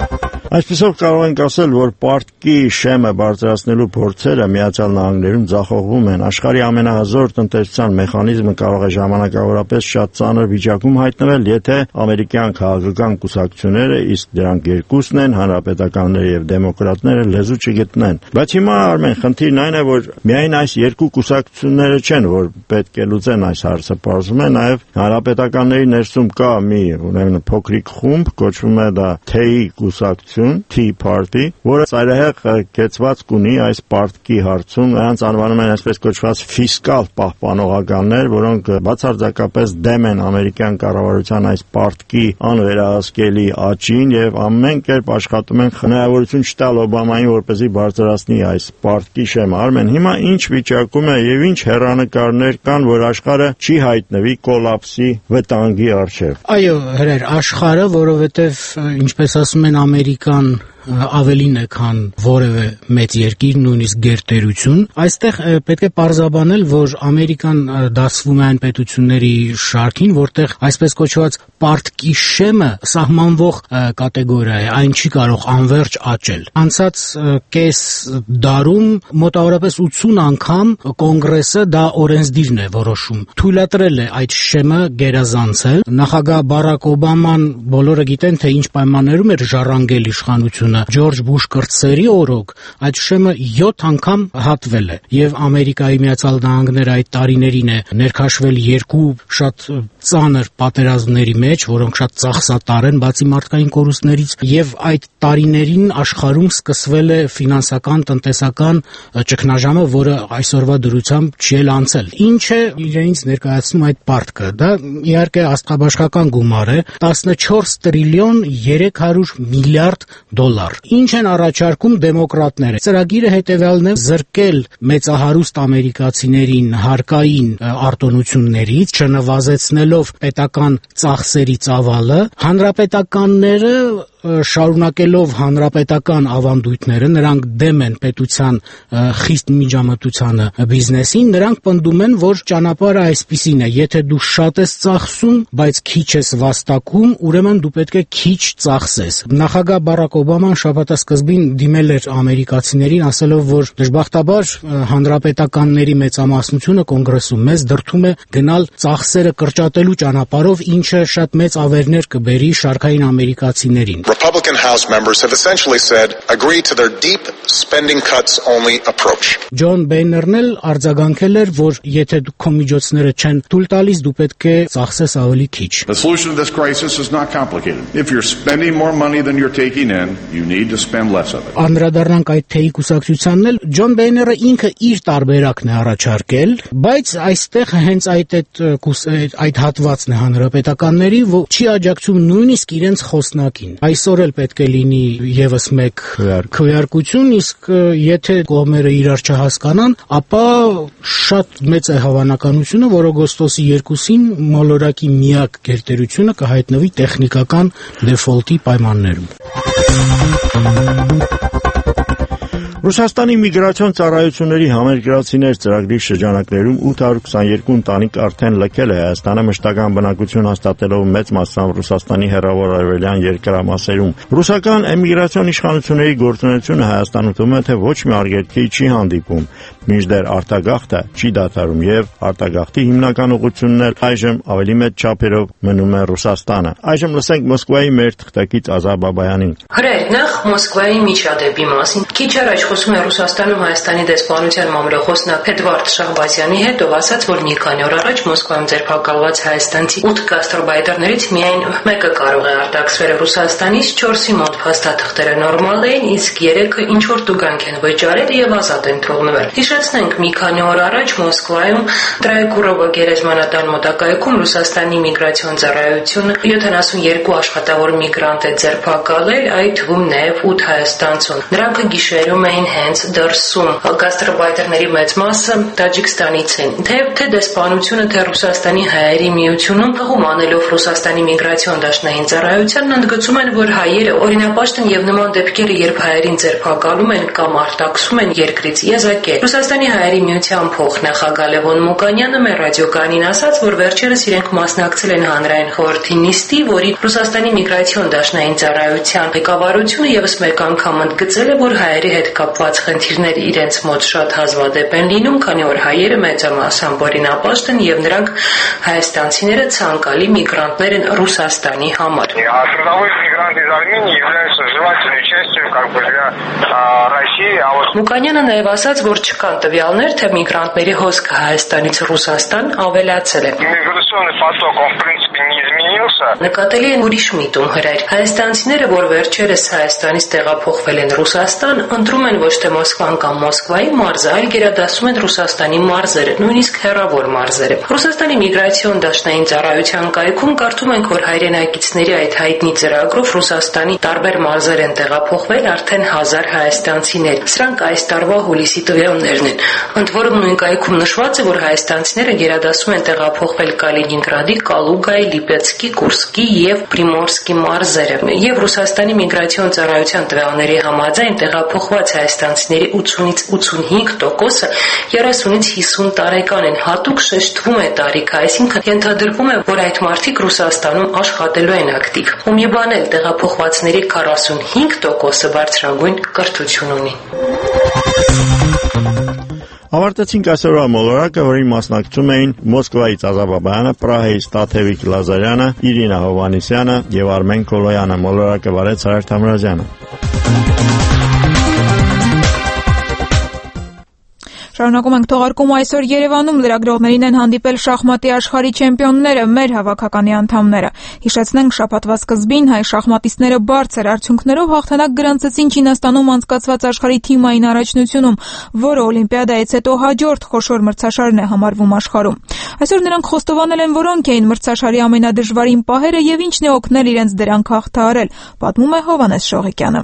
Այսպիսով կարող ենք ասել, որ պարտքի շեմը բարձրացնելու փորձերը Միացյալ Նահանգներում ձախողվում են։ Աշխարհի ամենահզոր տնտեսության մեխանիզմը կարող է ժամանակավորապես շատ ծանր վիճակում հայտնվել, եթե ամերիկյան քաղաքական կուսակցությունները, իսկ դրանք երկուսն են, հանրապետականները եւ դեմոկրատները, լեզու չգտնեն։ Բայց հիմա Արմեն, խնդիրն այն է, որ միայն այս երկու կուսակցությունները չեն, որ պետք է լուծեն այս հարցը, պարզվում է նաեւ հանրապետականների ներսում կա մի ուրեմն փոքրիկ խումբ, կոչվում է դա Tea կուսակցություն, Tea Party, որը ծայրահեղ կեցվածք ունի այս պարտքի հարցում, նրանց անվանում են այսպես կոչված ֆիսկալ պահպանողականներ, որոնք բացարձակապես դեմ են ամերիկյան կառավարության այս պարտքի անվերահսկելի աճին եւ ամեն կերպ աշխատում են հնարավորություն չտալ Օբամային, որպեսզի բարձրացնի այս պարտքի շեմը։ Արմեն, հիմա ինչ վիճակում է եւ ինչ հեռանկարներ կան, որ աշխարհը չի հայտնվի կոլապսի վտանգի առջեւ։ Այո, հրեր, աշխարհը, որովհետեւ ինչպես ասում են Ամերիկան ավելին է, քան որևէ մեծ երկիր, նույնիսկ գերտերություն։ Այստեղ պետք է պարզաբանել, որ Ամերիկան դասվում է այն պետությունների շարքին, որտեղ այսպես կոչված պարտքի շեմը սահմանվող կատեգորիա է, այն չի կարող անverջ աճել։ Անցած կես դարում մոտավորապես 80 անգամ կոնգրեսը դա օրենսդիրն է որոշում։ Թույլատրել է այդ շեմը գերազանցել։ Նախագահ Բարակ Օբաման բոլորը գիտեն, թե ինչ պայմաններում էր ժառանգել իշխանությունը։ Ջորջ Բուշ կրտսերի օրոք այդ շեմը 7 անգամ հատվել է եւ Ամերիկայի Միացյալ Նահանգները այդ տարիներին է ներքաշվել երկու շատ ծանր պատերազմների մեջ, որոնք շատ ծախսատար են, բացի մարդկային կորուստներից, եւ այդ տարիներին աշխարհում սկսվել է ֆինանսական, տնտեսական ճգնաժամը, որը այսօրվա դրությամբ չի էլ անցել։ Ինչ է իրենից ներկայացնում այդ պարտքը։ Դա իհարկե աստղաբաշխական գումար է, 14 տրիլիոն 300 միլիարդ դոլար։ Ինչ են առաջարկում դեմոկրատները։ Ծրագիրը հետևյալն է՝ զրկել մեծահարուստ ամերիկացիներին հարկային արտոնություններից, չնվազեցնելով պետական ծախսերի ծավալը, հանրապետականները շարունակելով հանրապետական ավանդույթները, նրանք դեմ են պետության խիստ միջամտությանը բիզնեսին, նրանք պնդում են, որ ճանապարհը այսպիսին է, եթե դու շատ ես ծախսում, բայց քիչ ես վաստակում, ուրեմն դու պետք է քիչ ծախսես։ Նախագահ Բարակ Օբաման շաբաթասկզբին դիմել էր ամերիկացիներին, ասելով, որ դժբախտաբար հանրապետականների մեծամասնությունը կոնգրեսում մեզ դրդում է գնալ ծախսերը կրճատելու ճանապարհով, ինչը շատ մեծ ավերներ կբերի շարքային ամերիկացիներին։ Republican House members have essentially said, agree to their deep spending cuts only approach. Ջոն Բեյներն էլ արձագանքել էր, որ եթե դու քո միջոցները չեն թույլ տալիս, դու պետք է ծախսես ավելի քիչ։ The solution to this crisis is not complicated. If you're spending more money than you're taking in, you need to spend less of it. Անդրադառնանք այդ թեյի կուսակցությանն էլ, Ջոն Բեյները ինքը իր տարբերակն է առաջարկել, բայց այստեղ հենց այդ հատվածն է հանրապետականների, որ չի աջակցում նույնիսկ իրենց խոսնակին։ Այսօր էլ պետք է լինի եւս մեկ քվեարկություն, իսկ եթե կողմերը իրար չհասկանան, ապա շատ մեծ է հավանականությունը, որ օգոստոսի 2-ին մոլորակի միակ գերտերությունը կհայտնվի տեխնիկական դեֆոլտի պայմաններում։ Ռուսաստանի միգրացիոն ծառայությունների համերկրացիներ ծրագրի շրջանակներում 822 ընտանիք արդեն լքել է Հայաստանը մշտական բնակություն հաստատելով մեծ մասամբ Ռուսաստանի հեռավոր արևելյան երկրամասերում։ Ռուսական էմիգրացիոն իշխանությունների գործունեությունը Հայաստանում թվում է, թե ոչ մի արգելքի չի հանդիպում, մինչդեռ արտագաղթը չի դադարում եւ արտագաղթի հիմնական ուղղությունն էլ այժմ ավելի մեծ չափերով մնում է Ռուսաստանը։ Այժմ լսենք Մոսկվայի մեր թղթակից Ազար Բաբայանին։ Հրեր, նախ Մոսկվայի միջադեպի մասին։ Քիչ առաջ խոսում է Ռուսաստանում Հայաստանի դեսպանության մամլոխոսնակ Էդվարդ Շահբազյանի հետ, ով ասաց, որ մի քանի օր առաջ Մոսկվայում ձերբակալված հայաստանցի 8 գաստրոբայտերներից միայն մեկը կարող է արտաքսվել Ռուսաստանից, 4-ի մոտ փաստաթղթերը նորմալ էին, իսկ 3-ը ինչ որ տուգանք են վճարել եւ ազատ են թողնվել։ Հիշեցնենք, մի քանի օր առաջ Մոսկվայում Տրայեկուրովո գերեզմանատան մոտակայքում Ռուսաստանի միգրացիոն ծառայությունը 72 աշխատավոր միգրանտ է ձերբակալել, այդ թվում նաեւ 8 հայաստանցուն։ Նրանք գիշերում էին միայն հենց դրսում։ Գաստրոբայտերների մեծ մասը Տաջիկստանից են։ Թե դեսպանությունը, թե Ռուսաստանի հայերի միությունում հղում անելով Ռուսաստանի միգրացիոն դաշնային ծառայությանն ընդգծում են, որ հայերը օրինապաշտ են եւ նման դեպքերը, երբ հայերին ձերբակալում են կամ արտաքսում են երկրից եզակել։ Ռուսաստանի հայերի միության փոխնախագահ Լևոն Մուկանյանը մեր ռադիոկայանին ասաց, որ վերջերս իրենք մասնակցել են հանրային խորհրդի նիստի, որի Ռուսաստանի միգրացիոն դաշնային ծառայության ղեկավարությունը եւս մեկ անգամ ընդգծել է, որ հայերի հետ կապված խնդիրները իրենց մոտ շատ հազվադեպ են լինում, քանի որ հայերը մեծամասամբ օրինապաշտ են եւ նրանք հայաստանցիները ցանկալի միգրանտներ են Ռուսաստանի համար։ Մուկանյանը նաև ասաց, որ չկան տվյալներ, թե միգրանտների հոսքը Հայաստանից Ռուսաստան ավելացել է։ Նկատելի են ուրիշ միտում հրայր։ Հայաստանցիները, որ վերջերս Հայաստանից տեղափոխվել են Ռուսաստան, ընտրում են ոչ թե Մոսկվան կամ Մոսկվայի մարզը, այլ գերադասում են Ռուսաստանի մարզերը, նույնիսկ հեռավոր մարզերը։ Ռուսաստանի միգրացիոն դաշնային ծառայության կայքում կարդում ենք, որ հայրենակիցների այդ հայտնի ծրագրով Ռուսաստանի տարբեր մարզեր են տեղափոխվել արդեն 1000 հայաստանցիներ։ Սրանք այս տարվա հուլիսի տվյալներն են։ Ընդ որում նույն կայքում նշված է, որ հայաստանցիները գերադասում են տեղափոխվել Կալինինգրադի, Կալուգայի, Լիպեցկի, Կուրսկի եւ Պրիմորսկի մարզերը։ Եվ Ռուսաստանի միգրացիոն ծառայության տվյալների համաձայն տեղափոխված հայաստանցիների 80-ից 85%-ը 30-ից 50 տարեկան են, հատուկ շեշտվում է տարիքը, այսինքն ենթադրվում է, որ այդ մարդիկ Ռուսաստանում աշխատելու են ակտիվ։ Ու մի բան էլ, տեղափոխվածների 45%-ը բարձրագույն կրթություն ունի։ Ավարտեցինք այսօրվա մոլորակը, որին մասնակցում էին Մոսկվայից Ազատ Բաբայանը, Պրահայից Տաթևիկ Լազարյանը, Իրինա Հովհաննիսյանը եւ Արմեն Կոլոյանը։ Մոլորակը վարեց Սարհատ Թամրազյանը։ Շարունակում ենք թողարկումը այսօր Երևանում լրագրողներին են հանդիպել շախմատի աշխարհի չեմպիոնները, մեր հավաքականի անդամները։ Հիշեցնենք, շաբաթվա սկզբին հայ շախմատիստները բարձր արդյունքներով հաղթանակ գրանցեցին Չինաստանում անցկացված աշխարհի թիմային առաջնությունում, որը Օլիմպիադայից հետո հաջորդ խոշոր մրցաշարն է համարվում աշխարհում։ Այսօր նրանք խոստովանել են, որոնք էին մրցաշարի ամենադժվարին պահերը եւ ինչն է օգնել իրենց դրանք հաղթահարել, պատմում է Հովհաննես Շողիկյանը։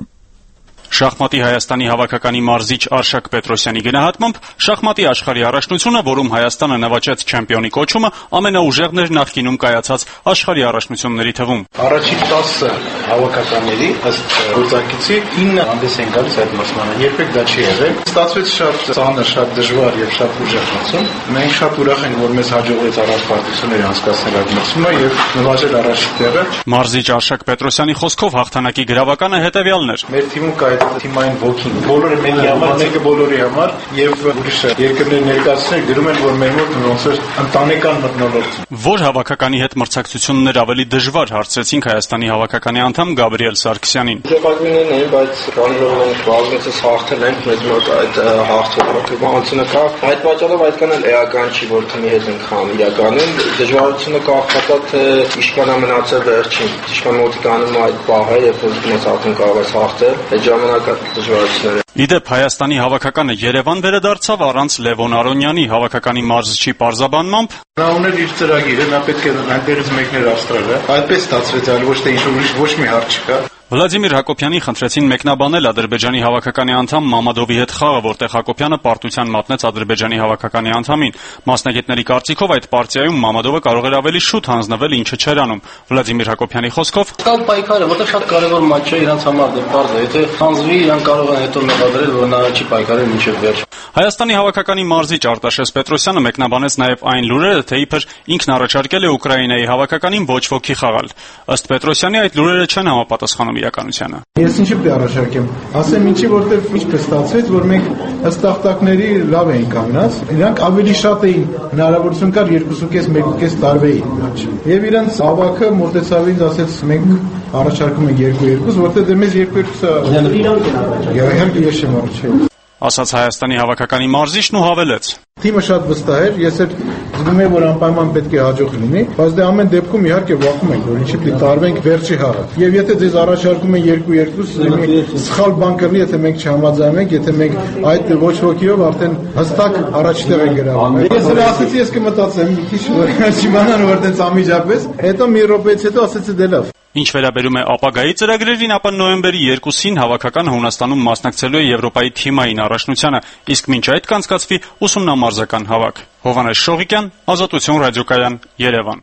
Շախմատի Հայաստանի հավաքականի մարզիչ Արշակ Պետրոսյանի գնահատմամբ շախմատի աշխարհի առաջնությունը, որում Հայաստանը նվաճեց չեմպիոնի կոչումը, ամենաուժեղն էր նախկինում կայացած աշխարհի առաջնությունների թվում։ Առաջին 10 հավաքականների ըստ գործակիցի 9 հանդես են գալիս այդ մրցմանը, երբեք դա չի եղել։ Ստացվեց շատ ծանր, շատ դժվար եւ շատ ուժեղ մրցում։ Մենք շատ ուրախ ենք, որ մեզ հաջողվեց առանց պարտությունների անցկացնել այդ մրցումը եւ նվաճել առաջին տեղը։ Մարզիչ Արշակ Պետրոսյանի խոսքով հաղթանակի գրավականը հետեւյալն էր։ Մեր թիմում կա թիմային ոգին, բոլորը մեկի համար, մեկը բոլորի համար եւ ուրիշ երկրների ներկայացուցիչներ գրում են, որ մեր մոտ ոնց է ընտանեկան մթնոլորտ։ Որ հավաքականի հետ մրցակցություններ ավելի դժվար, հարցրեցինք Հայաստանի հավաքականի անդամ Գաբրիել Սարգսյանին։ Ձևակերպումներն են, բայց կանոնով ենք բազմիցս հաղթել ենք, մեծ մոտ այդ հաղթողությունը կա։ Այդ պատճառով այդքան էլ էական չի, որ թիմի հետ ենք խաղում իրականում։ Դժվարությունը կախված թե իշքանա մնացել վերջին, իշքան մոտի կանում այդ պահը, երբ որ դիմաց արդեն կարող ես հաղթել, այդ ժամանակ դժվարություններ։ Իդեպ Հայաստանի հավաքականը Երևան վերադարձավ առանց Լևոն Արոնյանի, հավաքականի մարզչի պարզաբանմամբ։ Նա ուներ իր ծրագիրը, նա պետք է այնտեղից մեկներ Ավստրալիա։ Այդպես ստացվեց, այլ ոչ թե ոչ մի հարց չկա։ Վլադիմիր Հակոբյանին խնդրեցին մեկնաբանել Ադրբեջանի հավաքականի անդամ Մամադովի հետ խաղը, որտեղ Հակոբյանը պարտության մատնեց Ադրբեջանի հավաքականի անդամին։ Մասնագետների կարծիքով այդ պարտիայում Մամադովը կարող էր ավելի շուտ հանձնվել, ինչը չէր անում։ Վլադիմիր Հակոբյանի խոսքով. Կա պայքարը, որտեղ շատ կարևոր մատչ է իրանց համար, դե պարզ է, եթե հանձնվի, իրան կարող են հետո մեղադրել, որ նա չի պայքարել մինչև վերջ։ Հայաստանի հավաքականի մարզիչ Արտաշես Պետրոսյանը մեկնաբանեց նաև այն լուրերը, թե իբր ինքն առաջարկել է Ուկրաինայի հավաքականին ոչ ոքի խաղալ։ Ըստ Պետրոսյանի այդ լուրերը չեն համապատասխանում իրականությանը։ Ես ինչի՞ պետք է առաջարկեմ։ Ասեմ ինչի, որտեղ ինչպես ստացվեց, որ մենք ըստ տախտակների լավ էին կանգնած, իրանք ավելի շատ էին հնարավորություն կար 2.5-1.5 տարվեին առաջ։ Եվ իրանք ավակը մոտեցավ ինձ, ասեց մենք առաջարկում ենք 2-2, որտեղ դե մեզ 2-2-ը իրանք ես չեմ առաջարկել։ Ասաց Հայաստանի հավաքականի մարզիչն ու հավելեց. Թիմը շատ վստահ էր, ես էլ զգում եմ, որ անպայման պետք է հաջող լինի, բայց դե ամեն դեպքում իհարկե վախում ենք, որ ինչի պիտի տարվենք վերջի հաղը։ Եվ եթե ձեզ առաջարկում են 2-2, սխալ բան կլինի, եթե մենք չհամաձայնենք, եթե մենք այդ ոչ ոքիով արդեն հստակ առաջտեղ ենք գրավում։ Ես էլ ասեցի, ես կմտածեմ, մի քիչ որ չիմանան, որ դից անմիջապես, հետո մի րոպեից հետո ասեցի դե լավ։ Ինչ վերաբերում է ապագայի ծրագրերին, ապա նոյեմբերի 2-ին հավաքականը Հունաստանում մասնակցելու է Եվրոպայի թիմային առաջնությանը, իսկ մինչ այդ կանցկացվի ուսումնամարզական հավաք։ Հովհաննես Շողիկյան, Ազատություն ռադիոկայան, Երևան։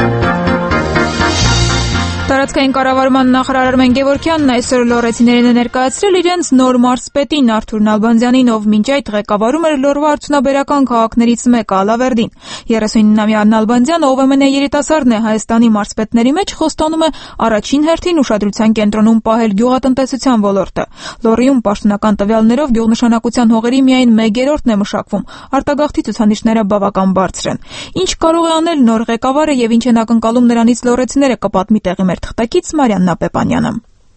Տարածքային կառավարման նախարար Արմեն Գևորգյանն այսօր լոռեցիներին է ներկայացրել իրենց նոր մարզպետին Արթուր Նալբանդյանին, ով մինչ այդ ղեկավարում էր Լոռվա արդյունաբերական քաղաքներից մեկը Ալավերդին։ 39-ամյա Նալբանդյանը, ով ամենա երիտասարդն է Հայաստանի մարզպետների մեջ, խոստանում է առաջին հերթին ուշադրության կենտրոնում պահել գյուղատնտեսության ոլորտը։ Լոռիում պաշտոնական տվյալներով գյուղնշանակության հողերի միայն 1/3-ն է մշակվում։ Արտագաղթի ցուցանիշները բավական բարձր են։ Ինչ կարող է անել նոր ղեկավարը եւ ինչ են ակնկալում նրանից լոռեցիները, կպատմի տեղի թղթակից Մարիաննա Պեպանյանը։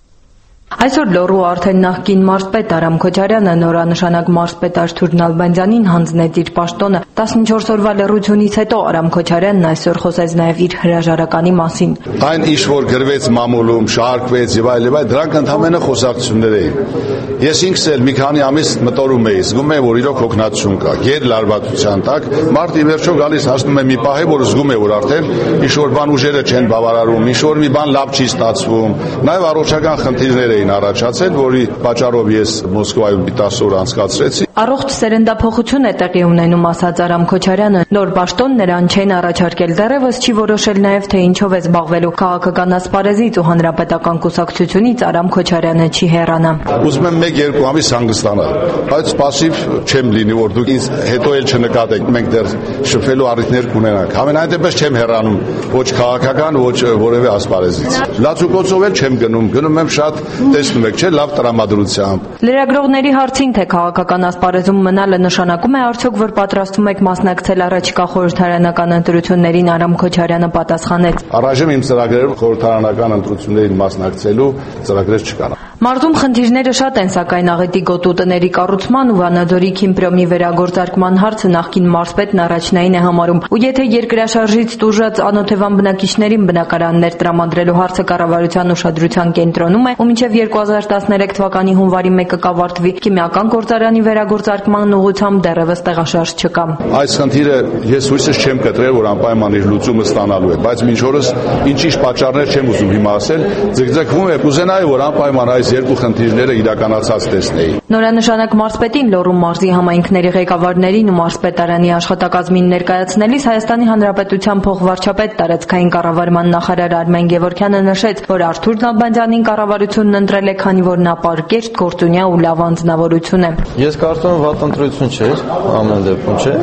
Այսօր Լոռու արդեն նախկին մարզպետ Արամ Քոչարյանը նորանշանակ մարզպետ Արթուր Նալբանդյանին հանձնեց իր պաշտոնը։ 14 օրվա լռությունից հետո Արամ Քոչարյանն այսօր խոսեց նաև իր հրաժարականի մասին։ Այն ինչ որ գրվեց մամուլում, շարքվեց եւ այլ, դրանք ընդհանրապես խոսակցություններ էին։ Ես ինքս էլ մի քանի ամիս մտորում էի, զգում եմ, որ իրոք հոգնածություն կա, գերլարվածության տակ, մարդը վերջո գալիս հասնում է մի պահ, որ զգում է, որ արդեն ինչ որ բան ուժերը չեն բավարարում, ինչ որ մի բան լավ չի ստացվում, նաև առողջական խնդիրներ էին առաջացել, որի պատճառով ես Մոսկվայում 10 օր անցկացրեցի։ Առողջ սերնդափոխություն է տեղի ունենում, ասաց Արամ Քոչարյանը։ Նոր պաշտոն նրան չեն առաջարկել, դեռևս չի որոշել նաև թե ինչով է զբաղվելու։ Քաղաքական ասպարեզից ու հանրապետական կուսակցությունից Արամ Քոչարյանը չի հեռանա։ Ուզում եմ 1-2 ամիս հանգստանալ, բայց պասիվ չեմ լինի, որ դուք ինձ հետո էլ չնկատեք, մենք դեռ շփվելու առիթներ կունենանք։ Համենայն դեպս չեմ հեռանում ոչ քաղաքական, ոչ որևէ ասպարեզից։ Լացուկոցով էլ չեմ գնում եմ շատ, տեսնում եք, չէ, լավ տրամադրությամբ։ Լրագրողների հարցին, թե քաղաքական ասպարեզում մնալը նշանակում է արդյոք, որ պատրաստվում եք մասնակցել առաջիկա խորհրդարանական ընտրություններին, Արամ Քոչարյանը պատասխանեց. Առայժմ իմ ծրագրերում խորհրդարանական ընտրություններին մասնակցելու ծրագրեր չկան։ Մարզում խնդիրները շատ են, սակայն աղետի գոտու տների կառուցման ու Վանաձորի Քիմպրոմի վերագործարկման հարցը նախկին մարզպետն առաջնային է համարում։ Ու եթե երկրաշարժից տուժած անօթևան բնակիչներին բնակարաններ տրամադրելու հարցը կառավարության ուշադրության կենտրոնում է, ու մինչև 2013 թվականի հունվարի 1-ը կավարտվի քիմիական գործարանի վերագործարկման ուղղությամբ դեռևս տեղաշարժ չկա։ Այս խնդիրը ես հույսս չեմ կտրել, որ անպայման իր լուծումը ստանալու է, բայց մինչ օրս ինչ պատճառներ չեմ ուզում հիմա ասել, ձգձգվում է, կուզենայի, որ անպայման այս երկու խնդիրները իրականացած տեսնեի։ Նորանշանակ մարզպետին Լոռու մարզի համայնքների ղեկավարներին ու մարզպետարանի աշխատակազմին ներկայացնելիս Հայաստանի Հանրապետության փոխվարչապետ տարածքային կառավարման նախարար Արմեն Գևորգյանը նշեց, որ Արթուր Նալբանդյանին կառավարությունն ընտրել է, քանի որ նա պարկեշտ, գործունյա ու լավ անձնավորություն է։ Ես կարծում եմ վատ ընտրություն չէր, ամեն դեպքում չէ։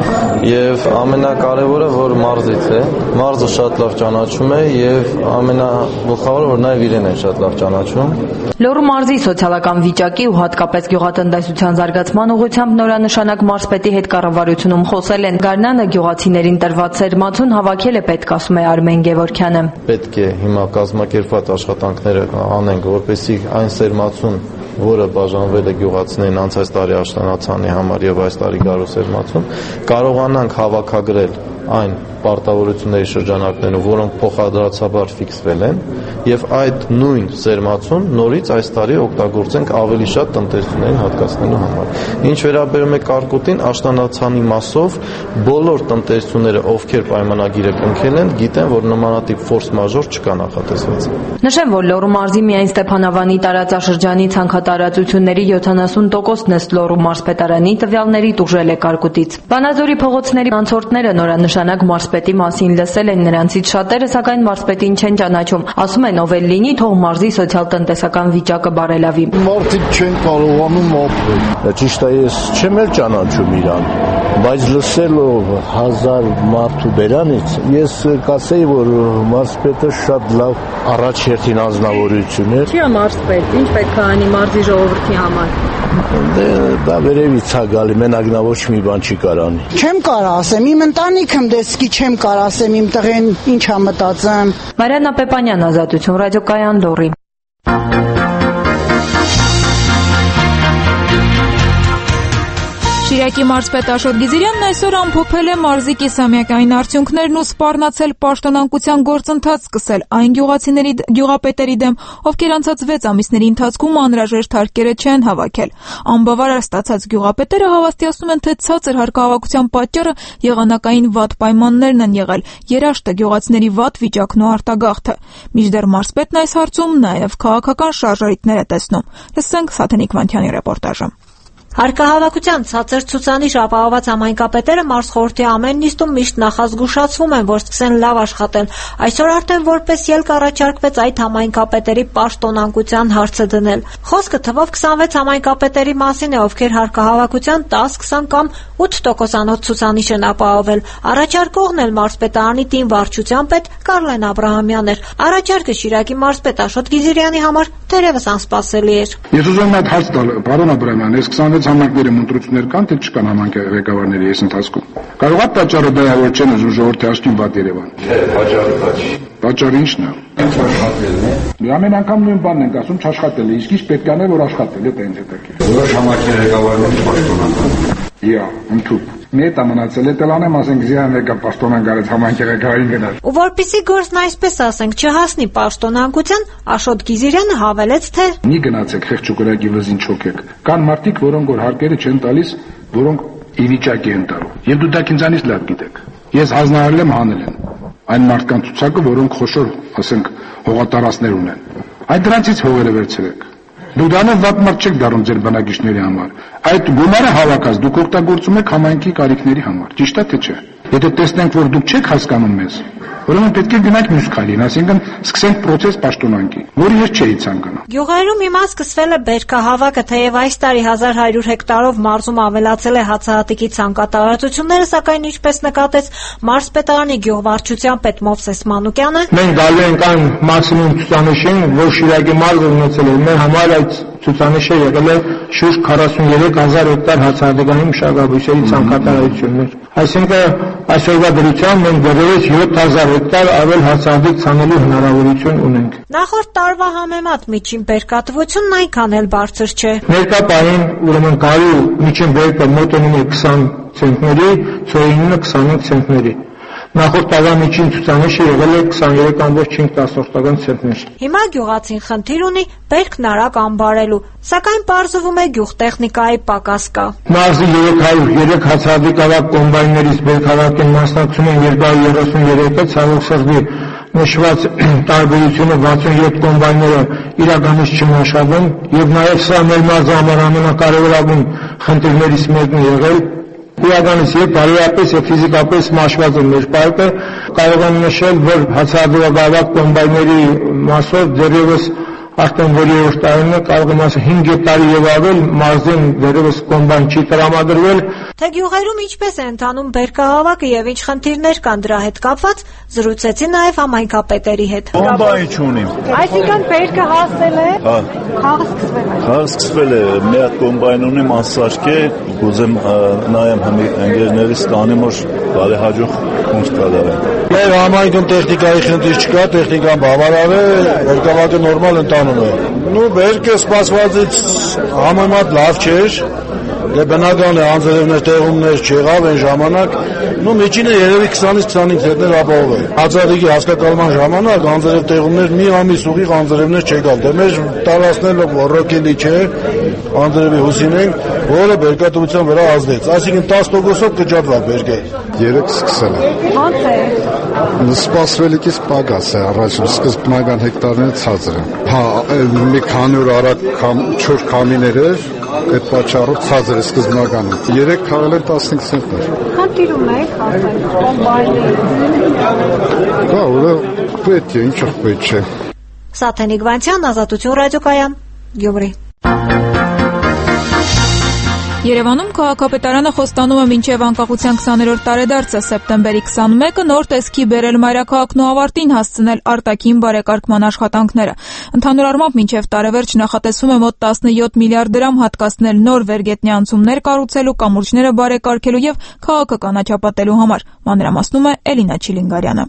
Եվ ամենակարևորը, որ մարզից է, մարզը շատ լավ ճանաչում է եւ ամենագլխավորը, որ նաեւ իրեն է շատ լավ ճանաչում։ Լոռու մարզի սոցիալական վիճակի ու հատկապես գյուղատնտեսության զարգացման ուղղությամբ նորանշանակ մարզպետի հետ կառավարությունում խոսել են։ Գարնանը գյուղացիներին տրված սերմացուն հավաքել է պետք, ասում է Արմեն Գևորգյանը։ Պետք է հիմա կազմակերպված աշխատանքները անենք, որպեսզի այն սերմացուն, որը բաժանվել է գյուղացիներին անցած տարի աշտանացանի համար եւ այս տարի գարու սերմացուն, կարողանանք հավաքագրել այն պարտավորությունների շրջանակներում, որոնք փոխադրածաբար ֆիքսվել են, եւ այդ նույն սերմացուն նորից այս տարի օգտագործենք ավելի շատ տնտեսություններին հատկացնելու համար։ Ինչ վերաբերում է կարկուտին, աշտանացանի մասով բոլոր տնտեսությունները, ովքեր պայմանագիրը կնքել են, գիտեն, որ նմանատիպ ֆորս մաժոր չկա նախատեսված։ Նշեմ, որ Լոռու մարզի միայն Ստեփանավանի տարածաշրջանի ցանքատարածությունների 70%-ն ըստ Լոռու մարզպետարանի տվյալների տուժել է կարկուտից։ Վանաձորի փողոցների անցորդները նորանշանակ մարզպետի մասին լսել են, նրանցից շատերը սակայն մարզպետին չեն ճանաչում։ Ասում են, ով էլ լինի, թող մարզի սոցիալ-տնտեսական վիճակը բարելավի։ Մարդիկ չեն կարողանում ապրել։ Ճիշտ է, ես չեմ էլ ճանաչում իրան, բայց լսելով 1000 մարդու բերանից, ես կասեի, որ մարզպետը շատ լավ առաջերտին անձնավորություն է։ Չի մարզպետ, ինչ պետք է անի մարզի ժողովրդի համար։ Դա վերևից է գալի, մենակ նա ոչ մի բան չի կարանի։ Չեմ կարող ասեմ, իմ ընտանիքım դեսկի չեմ կարող ասեմ, իմ տղեն ինչա մտածեմ։ Մարիաննա Պեպանյան, Ազատություն ռադիոկայան, Լոռի։ Շիրակի մարզպետ Աշոտ Գիզիրյանն այսօր ամփոփել է մարզի կիսամյակային արդյունքներն ու սպառնացել պաշտոնանկության գործընթաց սկսել այն գյուղապետերի դեմ, ովքեր անցած 6 ամիսների ընթացքում անհրաժեշտ հարկերը չեն հավաքել։ Անբավարար ստացած գյուղապետերը հավաստիացնում են, թե ցածր հարկահավաքության պատճառը եղանակային վատ պայմաններն են եղել, երաշտը, գյուղացիների վատ վիճակն ու արտագաղթը։ Մինչդեռ մարզպետն այս հարցում նաև քաղաքական շարժարիթներ է տեսնում։ Լսենք Սաթենիկ Վանթյանի ռեպորտաժը։ Հարկահավաքության ցածր ցուցանիշ ապահովված համայնքապետերը մարզխորհրդի ամեն նիստում միշտ նախազգուշացվում են, որ սկսեն լավ աշխատել։ Այսօր արդեն որպես ելք առաջարկվեց այդ համայնքապետերի պաշտոնանկության հարցը դնել։ Խոսքը թվով 26 համայնքապետերի մասին է, ովքեր հարկահավաքության 10, 20 կամ 8%-անոց ցուցանիշ են ապահովել։ Առաջարկողն էլ մարզպետարանի տին վարչության պետ Կարլեն Աբրահամյանն էր։ Առաջարկը Շիրակի մարզպետ Աշոտ Գիզիրյանի համար թերևս անսպասելի էր։ Ես ուզում եմ հարց տալ, պարոն Աբրահամյան, այս 26 համայնքների ընտրություններ կան, թե չկան համայնքի ղեկավարների այս ընթացքում։ Կարող է պատճառը դա է, որ չեն ուզում ժողովրդի հաշտին վատ Երևան։ Չէ, պատճառը դա չի։ Պատճառը ի՞նչն է։ Չաշխատելն է։ Ամեն անգամ նույն բանն ենք ասում, չաշխատել է։ Իսկ ինչ պետք է անել, որ աշխատել է, դա ինձ հետաքրքիր։ Որոշ համայնքի ղեկավարների պաշտոնական։ Իա, ընդհանուր Մետ ամնացել է տելանեմ, ասենք զիան եկա պաշտոնան գարեց համայնքի ղեկավարին գնալ։ Ու որպեսի գործն այսպես ասենք չհասնի պաշտոնանկության, Աշոտ Գիզիրյանը հավելեց, թե մի գնացեք խեղճուկրակի վզին չոքեք։ Կան մարդիկ, որոնք որ հարկերը չեն տալիս, որոնք ի վիճակի են տալու։ Եվ դու դա ինձանից լավ գիտեք։ Ես հանձնարարել եմ հանել են այն մարդկանց ցուցակը, որոնք խոշոր, ասենք, հողատարածներ ունեն։ Այդ դրանցից հողերը վերցրեք։ Դու դրանով վատ մարդ չեք դառնում ձեր բնակիչների համար։ Այդ գումարը հավաքած դուք օգտագործում եք համայնքի կարիքների համար։ Ճիշտ է թե չէ։ Եթե տեսնենք, որ դուք չեք հասկանում մեզ, ուրեմն պետք է գնանք մյուս քայլին, այսինքն սկսենք process պաշտոնանկի, որը ես չէի ցանկանում։ Գյուղերում հիմա սկսվել է բերքահավաքը, թեև այս տարի 1100 հեկտարով մարզում ավելացել է հացահատիկի ցանկատարածությունները, սակայն ինչպես նկատեց մարզպետարանի գյուղվարչության պետ Մովսես Մանուկյանը, մենք գալու ենք այն մաքսիմում ցուցանիշին, որ Շիրակի մարզը ունեցել է։ Մեր համար այդ ցուցանիշը եղել է շուրջ 43000 հեկտար հացահատիկային մշակաբույսերի ցանկատարություններ։ Այսինքն այսօրվա դրությամբ մենք դեռևս 7000 հեկտար ավել հացահատիկ ցանելու հնարավորություն ունենք։ Նախորդ տարվա համեմատ միջին բերքատվությունն այնքան էլ բարձր չէ։ Ներկա պահին ուրեմն գարու միջին բերքը մոտենում է 20 ցենտների, ծոյինը 25 ցենտների։ Նախորդ տարվա միջին ցուցանիշը եղել է 23.5 ցենտներ։ Հիմա գյուղացին խնդիր ունի բերքն արագ ամբարելու, սակայն պարզվում է գյուղտեխնիկայի պակաս կա։ Մարզի 303 հացահատիկավակ կոմբայններից բերքահավաքին մասնակցում են 233-ը, ցավոք սրտի նշված տարբերությունը 67 կոմբայները իրականից չեն աշխատում, եւ նաեւ սա մեր մարզի համար ամենակարևորագույն խնդիրներից մեկն է եղել։ Իրականից եւ բարոյապես եւ ֆիզիկապես մաշված է մեր պարկը, կարող եմ նշել, որ հացահատիկավակ կոմբայների մասով դեռևս արդեն որի տարին է, կարող եմ ասել 5 տարի եւ ավել մարզին դեռևս կոմբայն չի տրամադրվել։ Թե գյուղերում ինչպես է ընթանում բերքահավաքը եւ ինչ խնդիրներ կան դրա հետ կապված, զրուցեցի նաեւ համայնքապետերի հետ։ Կոմբայն չունիմ։ Այսինքն բերքը հասել է։ Հա։ Խաղը սկսվել է։ Խաղը սկսվել է, մի հատ կոմբայն ունիմ անսարքե, կուզեմ նայեմ ընկերներիս տանեմ, որ բարեհաջող կոնց կատարեմ։ Մեր համայնքում տեխնիկայի խնդիր չկա, տեխնիկան բավարար է, բերքահավաքը նորմալ ընթանում է։ Նու բերքը սպասվածից համեմատ լավ չէր։ Դե բնական է անձրևներ տեղումներ չեղավ այն ժամանակ, նու միջինը երևի 20-ից 25 ցենտներ ապահովել։ Հացահատիկի հասկացման ժամանակ անձրև տեղումներ մի ամիս ուղիղ անձրևներ չեկալ։ Դե մեր տարածքները ռոկելի չէ, անձրևի հուսին ենք, որը բերքատվության վրա ազդեց։ Այսինքն 10%-ով կճատվա բերքը։ Երեք սկսել է։ Ո՞նց է։ Սպասվելիքից պակաս է, առաջին սկզբնական հեկտարները ցածր են։ Հա, մի քանի օր արագ 4 քամիներ էր, այդ պատճառով ցածր է սկզբնականը։ 3 քաղել են 15 ցենտներ։ Խնդիրում եք հասել կոմբայնի։ Դա ուղղը պետք է, ինչ պետք չէ։ Սաթենիկ Վանթյան, Ազատություն ռադիոկայան, Գյումրի։ Երևանում քաղաքապետարանը խոստանում է մինչև անկախության 20-րդ տարեդարձը սեպտեմբերի 21-ը նոր տեսքի բերել մայրաքաղաքն ու ավարտին հասցնել արտաքին բարեկարգման աշխատանքները։ Ընդհանուր առմամբ մինչև տարեվերջ նախատեսվում է մոտ 17 միլիարդ դրամ հատկացնել նոր վերգետնյա անցումներ կառուցելու, կամուրջները բարեկարգելու եւ քաղաքը կանաչապատելու համար։ Մանրամասնում է Էլինա Չիլինգարյանը։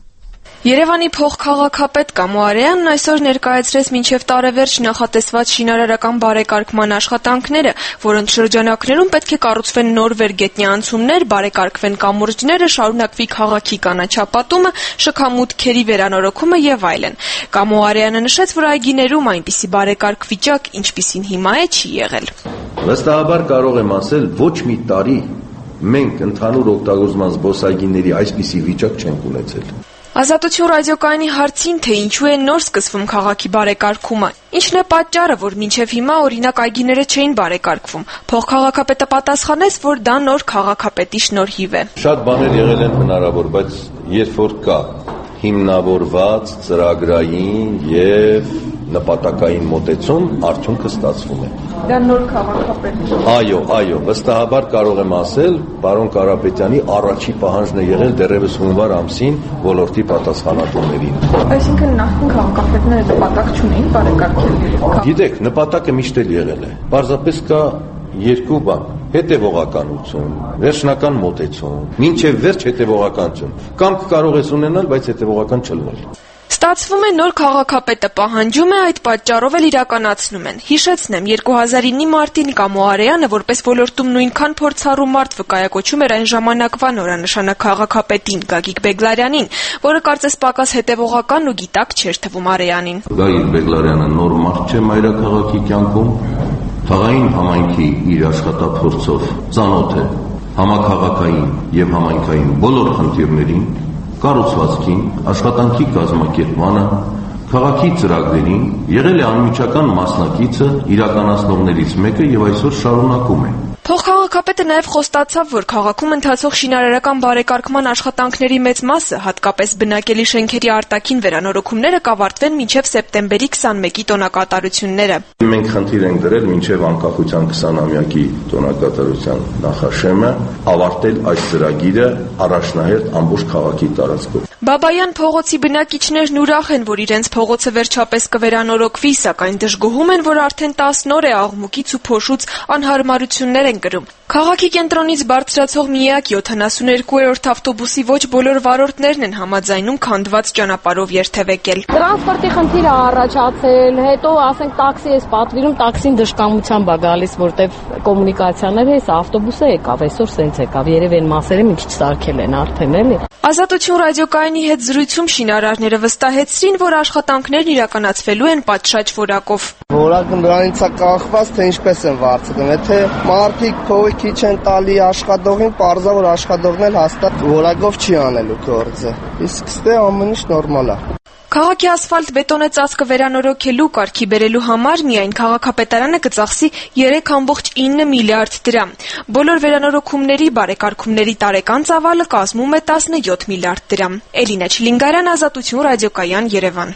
Երևանի փոխքաղաքապետ Կամո Արեյանն այսօր ներկայացրեց մինչև տարեվերջ նախատեսված շինարարական բարեկարգման աշխատանքները, որոնց շրջանակներում պետք է կառուցվեն նոր վերգետնյա անցումներ, բարեկարգվեն կամուրջները, շարունակվի քաղաքի կանաչապատումը, շքամուտքերի վերանորոգումը եւ այլն։ Կամո Արեյանը նշեց, որ այգիներում այնպիսի բարեկարգ վիճակ, ինչպիսին հիմա է, չի եղել։ Վստահաբար կարող եմ ասել, ոչ մի տարի մենք ընդհանուր օգտագործման զբոսայգիների այսպիսի վիճակ չենք ունեցել։ Ազատություն ռադիոկայանի հարցին, թե ինչու է նոր սկսվում քաղաքի բարեկարգումը, ինչն է պատճառը, որ մինչև հիմա օրինակ այգիները չէին բարեկարգվում, փոխքաղաքապետը պատասխանեց, որ դա նոր քաղաքապետի շնորհիվ է։ Շատ բաներ եղել են հնարավոր, բայց երբ որ կա հիմնավորված, ծրագրային եւ նպատակային մոտեցում, արդյունքը ստացվում է։ Դա նոր քաղաքապետ։ Այո, վստահաբար կարող եմ ասել, պարոն Կարապետյանի առաջի պահանջն է եղել դեռևս հունվար ամսին ոլորտի պատասխանատուներին։ Այսինքն նախկին քաղաքապետները նպատակ չունեին բարեկարգել։ Գիտեք, նպատակը միշտ էլ եղել է։ Պարզապես կա երկու բան. հետևողականություն, վերջնական մոտեցում, մինչև վերջ հետևողականություն։ Կամ կարող ես ունենալ, բայց հետևողական չլինել։ Ստացվում է նոր քաղաքապետը պահանջում է, այդ պատճառով էլ իրականացնում են։ Հիշեցնեմ, 2009 մարտին Կամո Արեյանը որպես ոլորտում նույնքան փորձառու մարդ վկայակոչում էր այն ժամանակվա նորանշանակ քաղաքապետին Գագիկ Բեգլարյանին, որը կարծես պակաս հետևողական ու գիտակ չէր թվում Արեյանին։ Գագիկ Բեգլարյանը նոր մարդ չէ մայրաքաղաքի կյանքում, թաղային համայնքի իր աշխատափորձով ծանոթ է համաքաղաքային եւ համայնքային բոլոր խնդիրներին, կառուցվածքին, աշխատանքի կազմակերպմանը, քաղաքի ծրագրերին, եղել է անմիջական մասնակիցը, իրականացնողներից մեկը եւ այսօր շարունակում է։ Փոխքաղաքապետը նաև խոստացավ, որ քաղաքում ընթացող շինարարական բարեկարգման աշխատանքների մեծ մասը, հատկապես բնակելի շենքերի արտաքին վերանորոգումները կավարտվեն մինչև սեպտեմբերի 21-ի տոնակատարությունները։ Մենք խնդիր ենք դրել մինչև անկախության 20-ամյակի տոնակատարության նախաշեմը ավարտել այս ծրագիրը առաջնահերթ ամբողջ քաղաքի տարածքով։ Բաբայան փողոցի բնակիչներն ուրախ են, որ իրենց փողոցը վերջապես կվերանորոգվի, սակայն դժգոհում են, որ արդեն 10 օր է աղմուկից ու փոշուց անհարմարություններ են կրում։ Քաղաքի կենտրոնից բարձրացող միակ 72-րդ ավտոբուսի ոչ բոլոր վարորդներն են համաձայնում քանդված ճանապարհով երթևեկել։ Տրանսպորտի խնդիր է առաջացել, հետո ասենք տաքսի է պատվիրում, տաքսին դժկամությամբ է գալիս, որտեվ կոմունիկացիաները հեսա ավտոբուսը եկավ, այսօր սենց եկավ, երևի են մասերը մի քիչ սարքել են արդեն էլի։ Ազատություն ռադիոկայանի հետ զրույցում շինարարները վստահեցրին, որ աշխատանքներն իրականացվելու են պատշաճ որակով։ Որակը դրանից է կախված, թե ինչպես են վարձակում, եթե մարդիկ փողի քիչ են տալի աշխատողին, պարզա որ աշխատողն էլ հաստատ որակով չի անելու գործը։ Իսկ ստե ամեն ինչ նորմալ է։ Քաղաքի ասֆալտ-բետոնե ծածկը վերանորոգելու, կարգի բերելու համար միայն քաղաքապետարանը կծախսի 3.9 միլիարդ դրամ։ Բոլոր վերանորոգումների, բարեկարգումների տարեկան ծավալը կազմում է 17 միլիարդ դրամ։ Էլինա Չլինգարյան, Ազատություն ռադիոկայան, Երևան։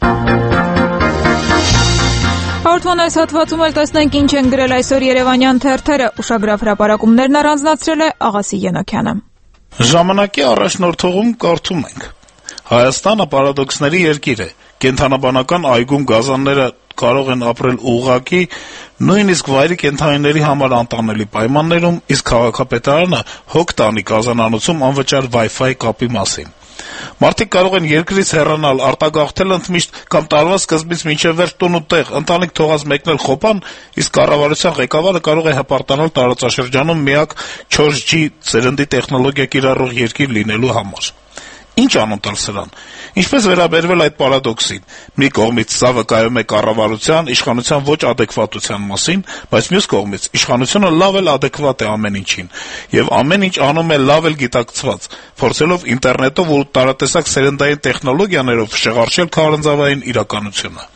Հաղորդման այս հատվածում էլ տեսնենք ինչ են գրել այսօր երևանյան թերթերը։ Ուշագրավ հրապարակումներն առանձնացրել է Աղասի Ենոքյանը։ Ժամանակի առաջնորդողում կարդում ենք. Հայաստանը պարադոքսների երկիր է։ Կենդանաբանական այգում գազանները կարող են ապրել ուղղակի, նույնիսկ վայրի կենդանիների համար անտանելի պայմաններում, իսկ քաղաքապետարանը հոգ տանի գազանանոցում անվճար Wi-Fi կապի մասին։ Մարդիկ կարող են երկրից հեռանալ, արտագաղթել ընդմիշտ կամ տարվա սկզբից մինչև վերջ տուն ու տեղ, ընտանիք թողած մեկնել խոպան, իսկ կառավարության ղեկավարը կարող է հպարտանալ տարածաշրջանում միակ 4G սերնդի տեխնոլոգիա կիրառող երկիր լինելու համար։ Ինչ անուն տալ սրան։ Ինչպես վերաբերվել այդ պարադոքսին։ Մի կողմից սա վկայում է կառավարության, իշխանության ոչ ադեկվատության մասին, բայց մյուս կողմից իշխանությունը լավ էլ ադեկվատ է ամեն ինչին, եւ ամեն ինչ անում է լավ էլ գիտակցված, փորձելով ինտերնետով ու տարատեսակ սերնդային տեխնոլոգիաներով շեղարշել քարանձավային իրականությունը։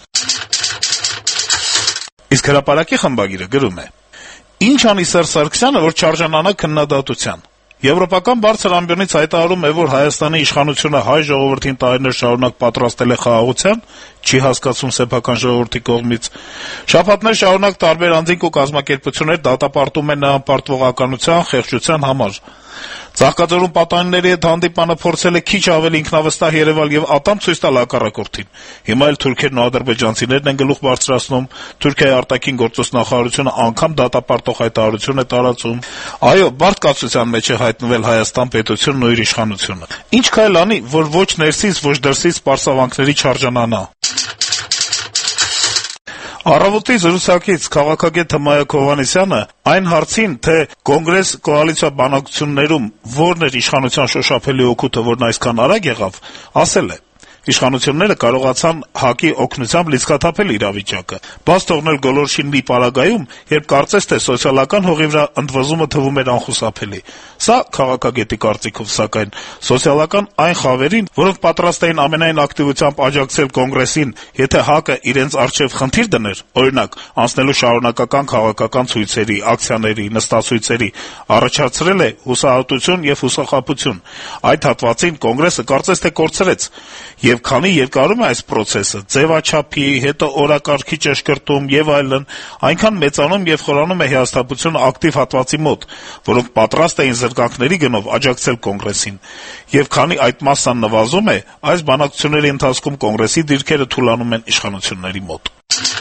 Իսկ հրապարակի խմբագիրը գրում է. Ինչ անի Սերժ Սարգսյանը, որ չարժանանա քննադատության։ Եվրոպական բարձր ամբիոնից հայտարարում է, որ Հայաստանի իշխանությունը հայ ժողովրդին տարիներ շարունակ պատրաստել է խաղաղության, չի հասկացում սեփական ժողովրդի կողմից։ Շաբաթներ շարունակ տարբեր անձինք ու կազմակերպություններ դատապարտում են նրան պարտվողականության, խեղճության համար։ Ծաղկաձորում պատանիների հետ հանդիպանը փորձել է քիչ ավելի ինքնավստահ երևալ եւ ատամ ցույց տալ հակառակորդին։ Հիմա էլ թուրքերն ու ադրբեջանցիներն են գլուխ բարձրացնում, Թուրքիայի արտաքին գործոս նախարարությունը անգամ դատապարտող հայտարարություն է տարածում։ Այո, բարդ կացության մեջ է հայտնվել Հայաստան պետությունն ու իր իշխանությունը։ Ինչ քայլ անի, որ ոչ ներսից, ոչ դրսից սպառսավանքների չարժանանա։ Առավոտի զրուցակից քաղաքագետ Հմայակ Հովհաննիսյանը այն հարցին, թե կոնգրես կոալիցիա բանակցություններում որն էր իշխանության շոշափելի օգուտը, որն այսքան արագ եղավ, ասել է. Իշխանությունները կարողացան ՀԱԿ-ի օգնությամբ լիցքաթափել իրավիճակը, բաց թողնել գոլորշին մի պարագայում, երբ կարծես թե սոցիալական հողի վրա ընդվզումը թվում էր անխուսափելի։ Սա քաղաքագետի կարծիքով, սակայն, սոցիալական այն խավերին, որոնք պատրաստ էին ամենայն ակտիվությամբ աջակցել կոնգրեսին, եթե ՀԱԿ-ը իրենց առջև խնդիր դներ, օրինակ, անցնելու շարունակական քաղաքական ցույցերի, ակցիաների, նստացույցերի, առաջացրել է հուսահատություն եւ հուսախաբություն։ Այդ հատվածին կոնգրեսը կարծես թե կորցրեց, եւ քանի երկարում է այս process-ը, ձևաչափի, հետո օրակարգի ճշգրտում եւ այլն, այնքան մեծանում եւ խորանում է հիասթափությունը ակտիվ հատվածի մոտ, որոնք պատրաստ էին զրկանքների գնով աջակցել կոնգրեսին։ Եվ քանի այդ մասսան նվազում է, այս բանակցությունների ընթացքում կոնգրեսի դիրքերը թուլանում են իշխանությունների մոտ։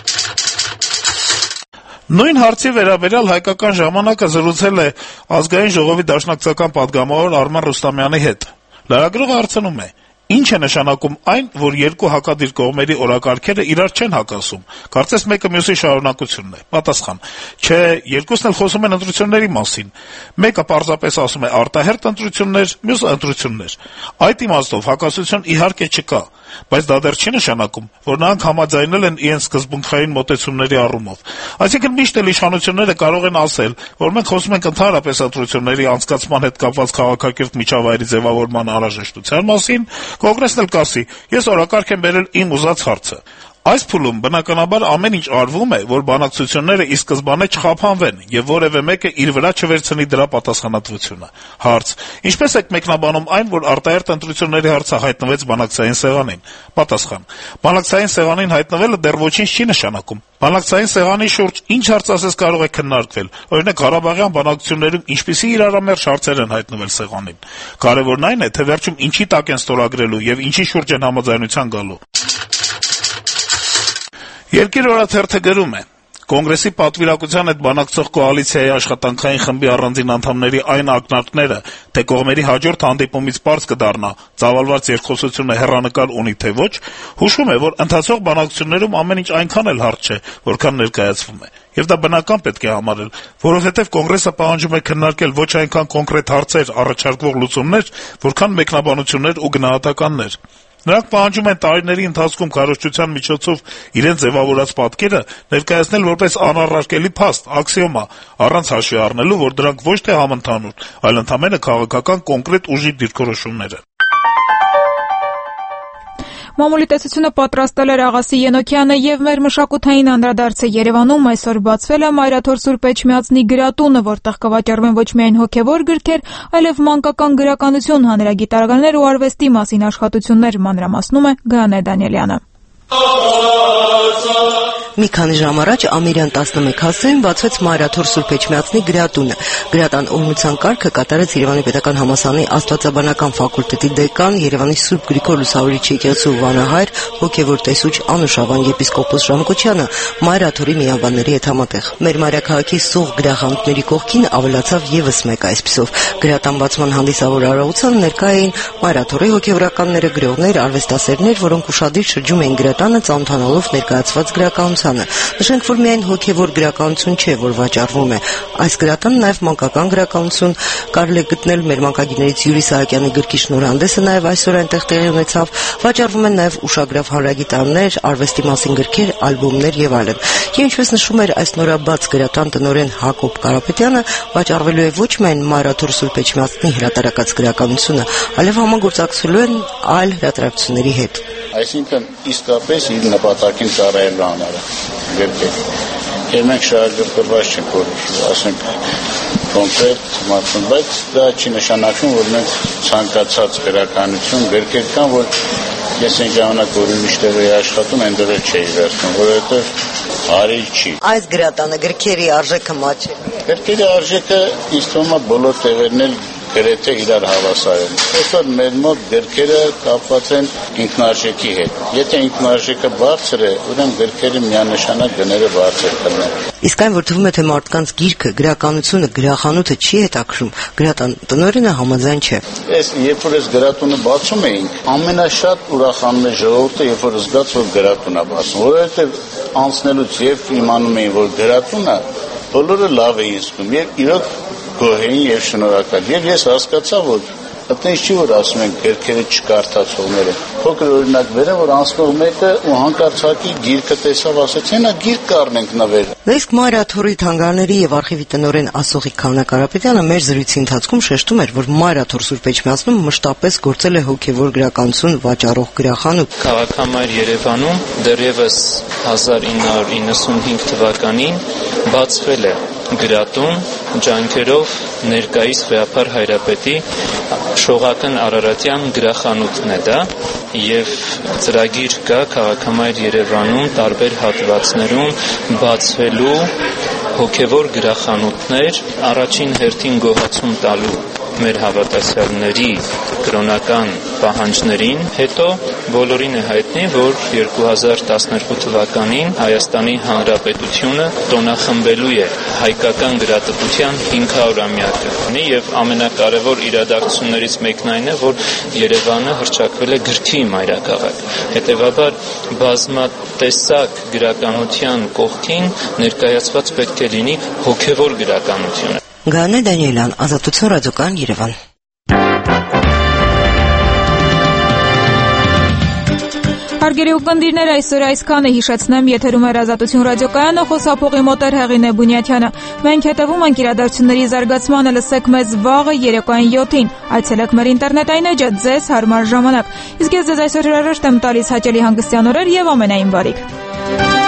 Նույն հարցի վերաբերյալ Հայկական ժամանակը զրուցել է Ազգային ժողովի դաշնակցական պատգամավոր Արմեն Ռուստամյանի հետ։ Լրագրողը հարցնում է. Ինչ է նշանակում այն, որ երկու հակադիր կողմերի օրակարգերը իրար չեն հակասում, կարծես մեկը մյուսի շարունակությունն է։ Պատասխան. Չէ, երկուսն էլ խոսում են ընտրությունների մասին։ Մեկը պարզապես ասում է արտահերթ ընտրություններ, մյուսը ընտրություններ։ Այդ իմաստով հակասություն իհարկե չկա, բայց դա դեռ չի նշանակում, որ նրանք համաձայնել են իրենց սկզբունքային մոտեցումների առումով։ Այսինքն միշտ էլ իշխանությունները կարող են ասել, որ մենք խոսում ենք ընդհանրապես ընտրությունների անցկացման հետ կապված քաղաքակիրթ միջավայրի ձևավորման անհրաժեշտության մասին, Կոնգրեսն էլ կասի. ես օրակարգ եմ բերել իմ ուզած հարցը։ Այս փուլում բնականաբար ամեն ինչ արվում է, որ բանակցությունները ի սկզբանե չխափանվեն եւ որեւէ մեկը իր վրա չվերցնի դրա պատասխանատվությունը։ Հարց. ինչպես եք մեկնաբանում այն, որ արտահերթ ընտրությունների հարցը հայտնվեց բանակցային սեղանին։ Պատասխան. բանակցային սեղանին հայտնվելը դեռ ոչինչ չի նշանակում։ Բանակցային սեղանի շուրջ ինչ հարց ասես կարող է քննարկվել։ Օրինակ Ղարաբաղյան բանակցություններում ինչպիսի իրարամերժ հարցեր են հայտնվել սեղանին։ Կարևորն այն է, թե վերջում ինչի տակ են ստորագրելու եւ ինչի շուրջ են համաձայնության գալու։ Երկիր օրաթերթը գրում է. Կոնգրեսի պատվիրակության հետ բանակցող կոալիցիայի աշխատանքային խմբի առանձին անդամների այն ակնարկները, թե կողմերի հաջորդ հանդիպումից պարզ կդառնա ծավալված երկխոսությունը հեռանկար ունի թե ոչ, հուշում է, որ ընթացող բանակցություններում ամեն ինչ այնքան էլ հարթ չէ, որքան ներկայացվում է։ Եվ դա բնական պետք է համարել, որովհետև կոնգրեսը պահանջում է քննարկել ոչ այնքան կոնկրետ հարցեր, առաջարկվող լուծումներ, որքան մեկնաբանություններ ու գնահատականներ։ Նրանք պահանջում են տարիների ընթացքում քարոզչության միջոցով իրենց ձևավորած պատկերը ներկայացնել որպես անառարկելի փաստ, աքսիոմա, առանց հաշվի առնելու, որ դրանք ոչ թե համընդհանուր, այլ ընդամենը քաղաքական կոնկրետ ուժի դիրքորոշումներ են։ Մամուլի տեսությունը պատրաստել էր Աղասի Ենոքյանը եւ մեր մշակութային անդրադարձը Երևանում այսօր բացվել է Մայրաթոր Սուրբ Էջմիածնի գրատունը, որտեղ կվաճառվեն ոչ միայն հոգեվոր գրքեր, այլև մանկական գրականություն, հանրագիտարականներ ու արվեստի մասին աշխատություններ, մանրամասնում է Գայանե Դանիելյանը։ Մի քանի ժամ առաջ ամիրյան 11 հասցեին բացվեց Մայրաթոր Սուրբ Էջմիածնի գրատունը։ Գրատան օրհնության կարգը կատարեց Երևանի Պետական համալսարանի Աստվածաբանական ֆակուլտետի դեկան, Երևանի Սուրբ Գրիգոր Լուսավորիչ եկեղեցու վանահայր, հոգևոր տեսուչ Անուշավան եպիսկոպոս Ժամկոչյանը Մայրաթորի միաբանների հետ համատեղ։ Մեր մայրաքաղաքի սող գրախանութների կողքին ավելացավ եւս մեկ այսպիսով։ Գրատան բացման հանդիսավոր արարողության ներկա էին Մայրաթորի հոգևորականները, գրողներ, արվեստասերներ, որոնք ուշադիր շրջում էին գրատանը, ծանոթանալով ներկայացված գրականության։ Նշենք, որ միայն հոգևոր գրականություն չէ, որ վաճառվում է։ Այս գրատանը նաև մանկական գրականություն կարելի է գտնել մեր մանկագիրներից Յուրի Սահակյանի գրքի շնորհանդեսը նաև այսօր այնտեղ տեղի ունեցավ։ Վաճառվում են նաև ուշագրավ հանրագիտարներ, արվեստի մասին գրքեր, ալբոմներ եւ այլն։ Եվ ինչպես նշում էր այս նորաբաց գրատան տնօրեն Հակոբ Կարապետյանը, վաճառվելու է ոչ միայն Մայրաթոր Սուրբ Էջմիածնի հրատարակած գրականությունը, այլև համագործակցելու են այլ հրատարակությունների հետ։ Այսինքն իսկապես իր նպատակին ծառայելու համար գրքեր։ Եվ մենք շահագրգռված չենք, որ ասենք կոնկրետ մարդուն, բայց դա չի նշանակում, որ մենք ցանկացած գրականություն գրքեր կան, որ ես այն ժամանակ որ ուրիշ տեղի աշխատում այնտեղ չէի վերցնում, որովհետև արի չի։ Այս գրատանը գրքերի արժեքը մաչել։ Գրքերի արժեքը ինձ թվում է բոլոր տեղերն էլ գրեթե իրար հավասար են։ Այսօր մեր մոտ գրքերը կապված են ինքնարժեքի հետ։ Եթե ինքնարժեքը բարձր է, ուրեմն գրքերի միանշանակ գները բարձր կլինեն։ Իսկ այն, որ թվում է, թե մարդկանց գիրքը, գրականությունը, գրախանութը չի հետաքրում, գրատնօրենը համաձայն չէ։ Ես երբ որ ես գրատունը բացում էինք, ամենաշատ ուրախանում է ժողովուրդը, երբ որ զգաց, որ գրատուն է բացում, որովհետև անցնելուց երբ իմանում էին, որ գրատուն է, բոլորը լավ էին զգում եւ իրոք գոհ էին եւ շնորհակալ։ Եվ ես հասկացա, որ այդպես չի որ ասում են գրքերը չկարդացողները։ Փոքր օրինակ վերեմ, որ անցնող մեկը ու հանկարծակի գիրքը տեսավ, ասաց, «Հենա գիրք կառնենք նվեր»։ Իսկ Մայրա Թորի թանգարների եւ արխիվի տնօրեն Ասողիկ Քաննակարապետյանը մեր զրույցի ընթացքում շեշտում էր, որ Մայրա Թոր Սուրբ Էջմիածնում մշտապես գործել է հոգեվոր գրականություն վաճառող գրախանութ։ Քաղաքամայր Երևանում դեռևս 1995 թվականին բացվել է գրատուն ջանքերով ներկայիս Վեապար Հայրապետի Շողակն Արարատյան գրախանութն է դա եւ ծրագիր կա քաղաքամայր Երևանում տարբեր հատվածներում բացվելու հոգեվոր գրախանութներ առաջին հերթին գոհացում տալու մեր հավատացյալների կրոնական պահանջներին, հետո բոլորին է հայտնի, որ 2012 թվականին Հայաստանի Հանրապետությունը տոնախմբելու է հայկական գրատպության 500-ամյակը։ Եվ ամենակարևոր իրադարձություններից մեկն այն է, որ Երևանը հռչակվել է գրքի մայրաքաղաք։ Հետևաբար բազմատեսակ գրականության կողքին ներկայացված պետք է լինի հոգևոր գրականությունը։ Գանե Դանիելյան, Ազատություն ռադիոկայան, Երևան։ Հարգելի ունկնդիրներ, այսօր այսքանը հիշեցնեմ, եթերում էր Ազատություն ռադիոկայանը, խոսափողի մոտ էր Հեղինե Բունյաթյանը։ Մենք հետևում ենք իրադարձությունների զարգացմանը, լսեք մեզ վաղը երեկոյան 7-ին։ Այցելեք մեր ինտերնետային էջը, ձեզ հարմար ժամանակ։ Իսկ ես ձեզ այսօր հրաժեշտ եմ տալիս, հաճելի հանգստյան օրեր եւ ամենայն բարիք։